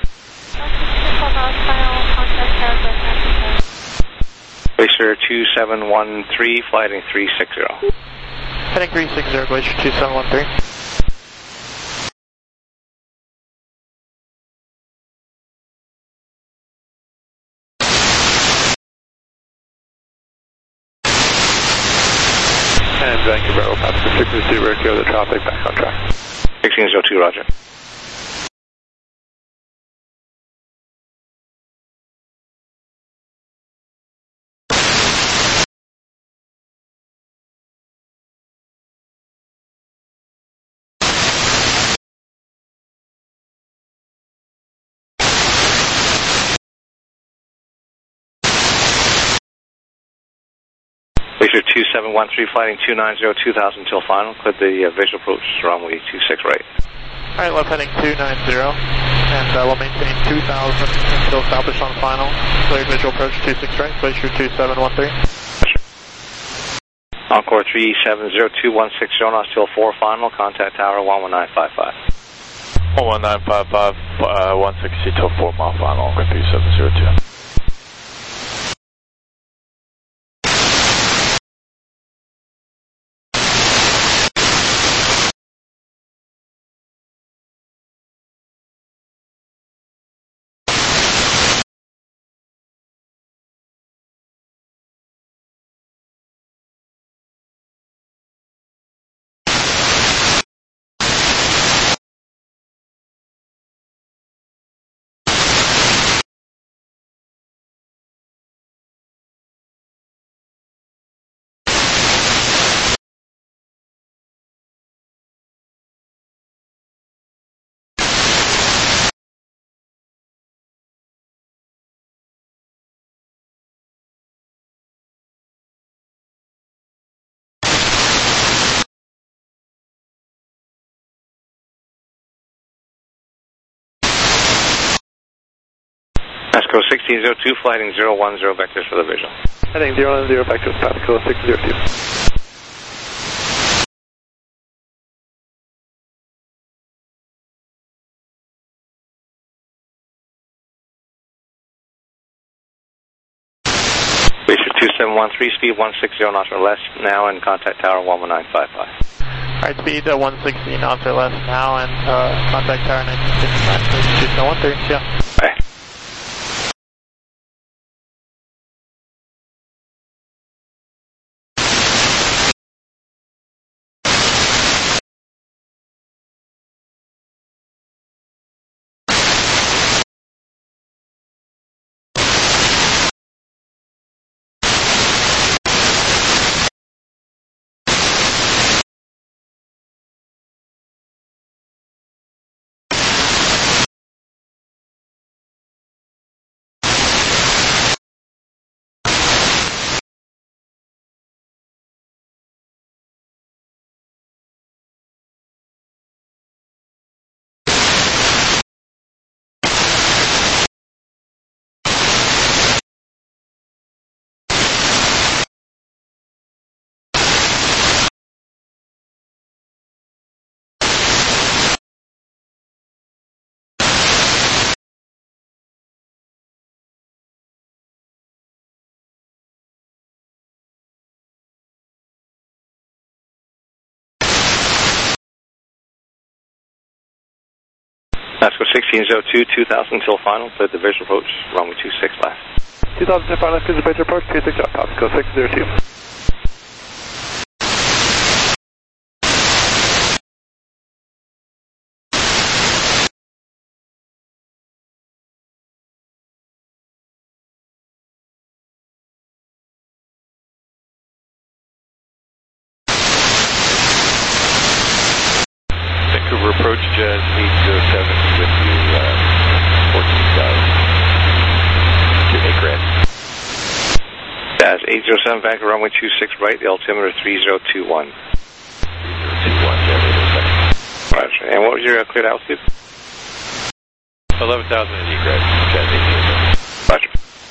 Glacier two seven one three, flight heading three six zero. Heading three six zero, Glacier two seven one three. And Vancouver Aero Pasco six zero two, we're clear of the traffic, back on track. sixteen zero two, roger. Glacier two seven one three, flighting two nine zero, two thousand till final. Cleared the uh, visual approach, runway two six right. All right, left heading two nine zero, and uh, we'll maintain two thousand until established on final. Cleared visual approach two six right, Glacier two seven one three. Encore three seven zero two one six zero knots till four final. Contact tower one one nine five five. one one nine five five, uh, one sixty till four mile final, Encore three seven zero two. Pasco sixteen zero two, flighting zero one zero vectors for the visual. Heading zero one zero vectors, Pasco six zero two. Glacier two seven one three, speed one sixty knots or less now, and contact tower one one nine five five. All right, speed uh, one sixty knots or less now, and uh, contact tower nineteen sixty-nine, two seven one three, yeah. Okay. Pasco sixteen zero two, two thousand till final, cleared the visual approach, runway two six left. two thousand till final, cleared the visual approach, two six left, Pasco six zero two. Vancouver approach, Jazz eight zero seven with you, uh, fourteen thousand. Get eight grand. Jazz eight zero seven, Vancouver runway two six right, the altimeter three zero two one. three zero two one, Jazz eight zero seven. Roger. And what was your uh, cleared altitude? eleven thousand is egress, Jazz eight zero seven. Roger.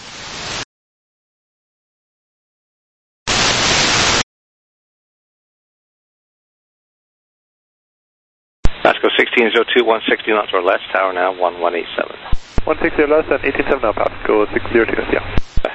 Pasco sixteen zero two, one sixty knots or less, tower now one one eight seven. one sixty or less and eighteen seven now, Pasco six zero two, yeah. Okay.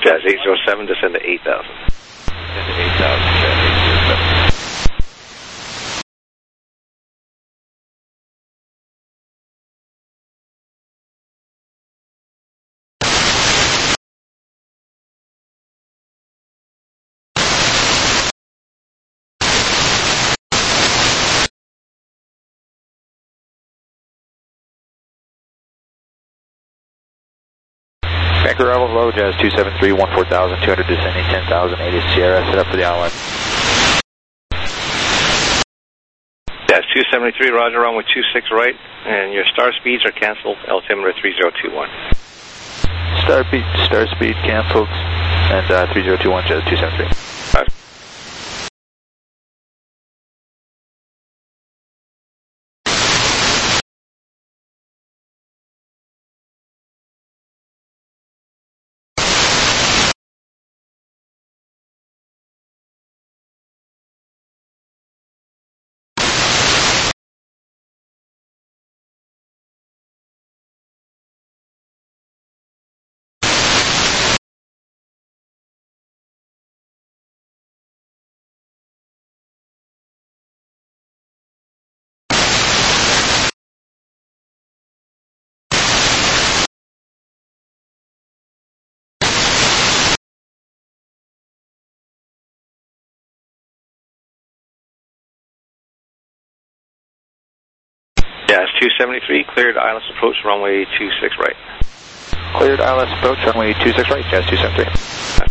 Jazz eight zero seven, descend to eight thousand. Descend to eight thousand, Jazz eight zero seven. Vancouver arrival low, Jazz two seven three, one four thousand, two hundred descending, ten thousand, eighty Sierra, set up for the island. Jazz two seventy-three, roger, runway two six right, and your star speeds are canceled, altimeter three zero two one. Star, beat, star speed canceled, and uh, three zero two one, Jazz two seventy-three. Roger. Jazz two seventy-three, cleared I L S approach, runway two six right. Cleared I L S approach, runway two six right, Jazz two seventy-three.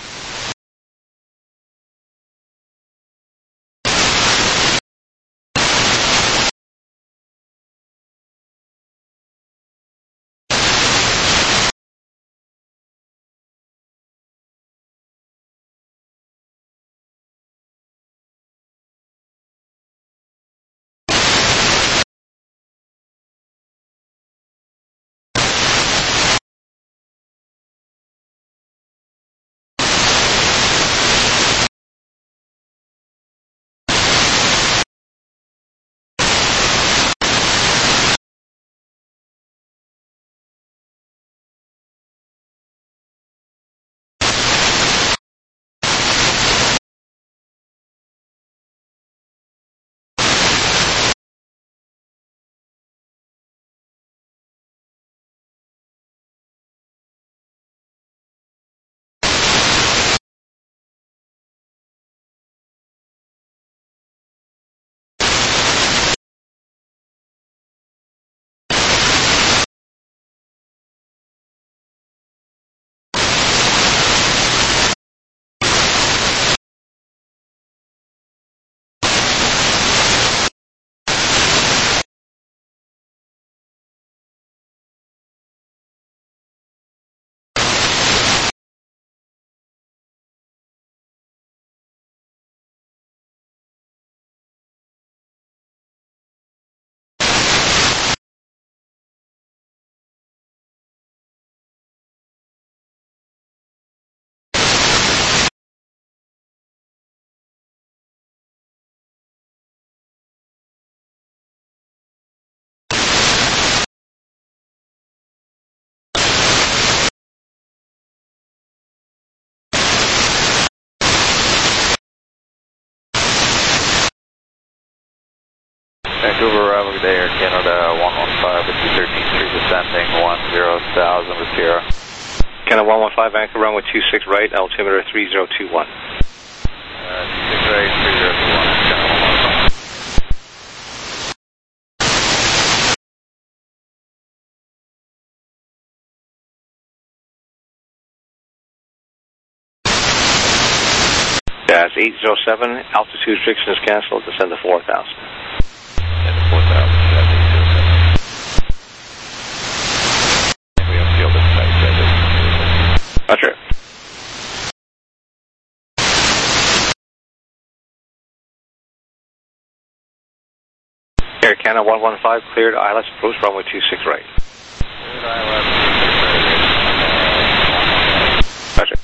Vancouver arrival, good day, Air Canada one one five with two thirteen three descending, one zero thousand with Sierra. Canada one one five, Vancouver runway two six right, altimeter three zero two one. Uh, two six right, three zero two one, Canada one one five. Jazz eight zero seven, altitude restriction is canceled, descend to four thousand. Descend to four thousand, Jazz eight zero seven. We have field this site, Jazz eight zero seven. Roger. Air Canada one one five, cleared I L S approach, runway two six right. Cleared I L S two six right. Roger.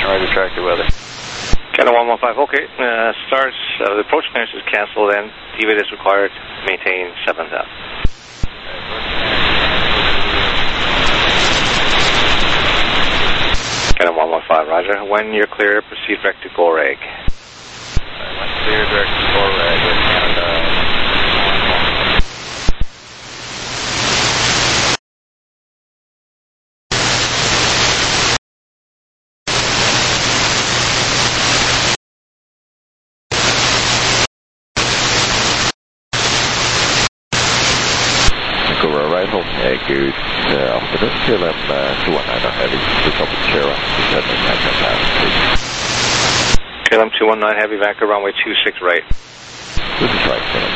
roger, track the weather. Canada one one five, okay. Uh, stars, uh, the approach clearance is canceled and deviate is required. Maintain seven thousand. Canada one one five, roger. When you're clear, proceed direct to Goreg. When clear, direct to Goreg with Canada. Arrival, uh, good uh, afternoon, K L M uh, two one nine Heavy, pick up in Sierra, descending nine thousand. K L M two one nine Heavy, Vancouver, runway two six right. This is right,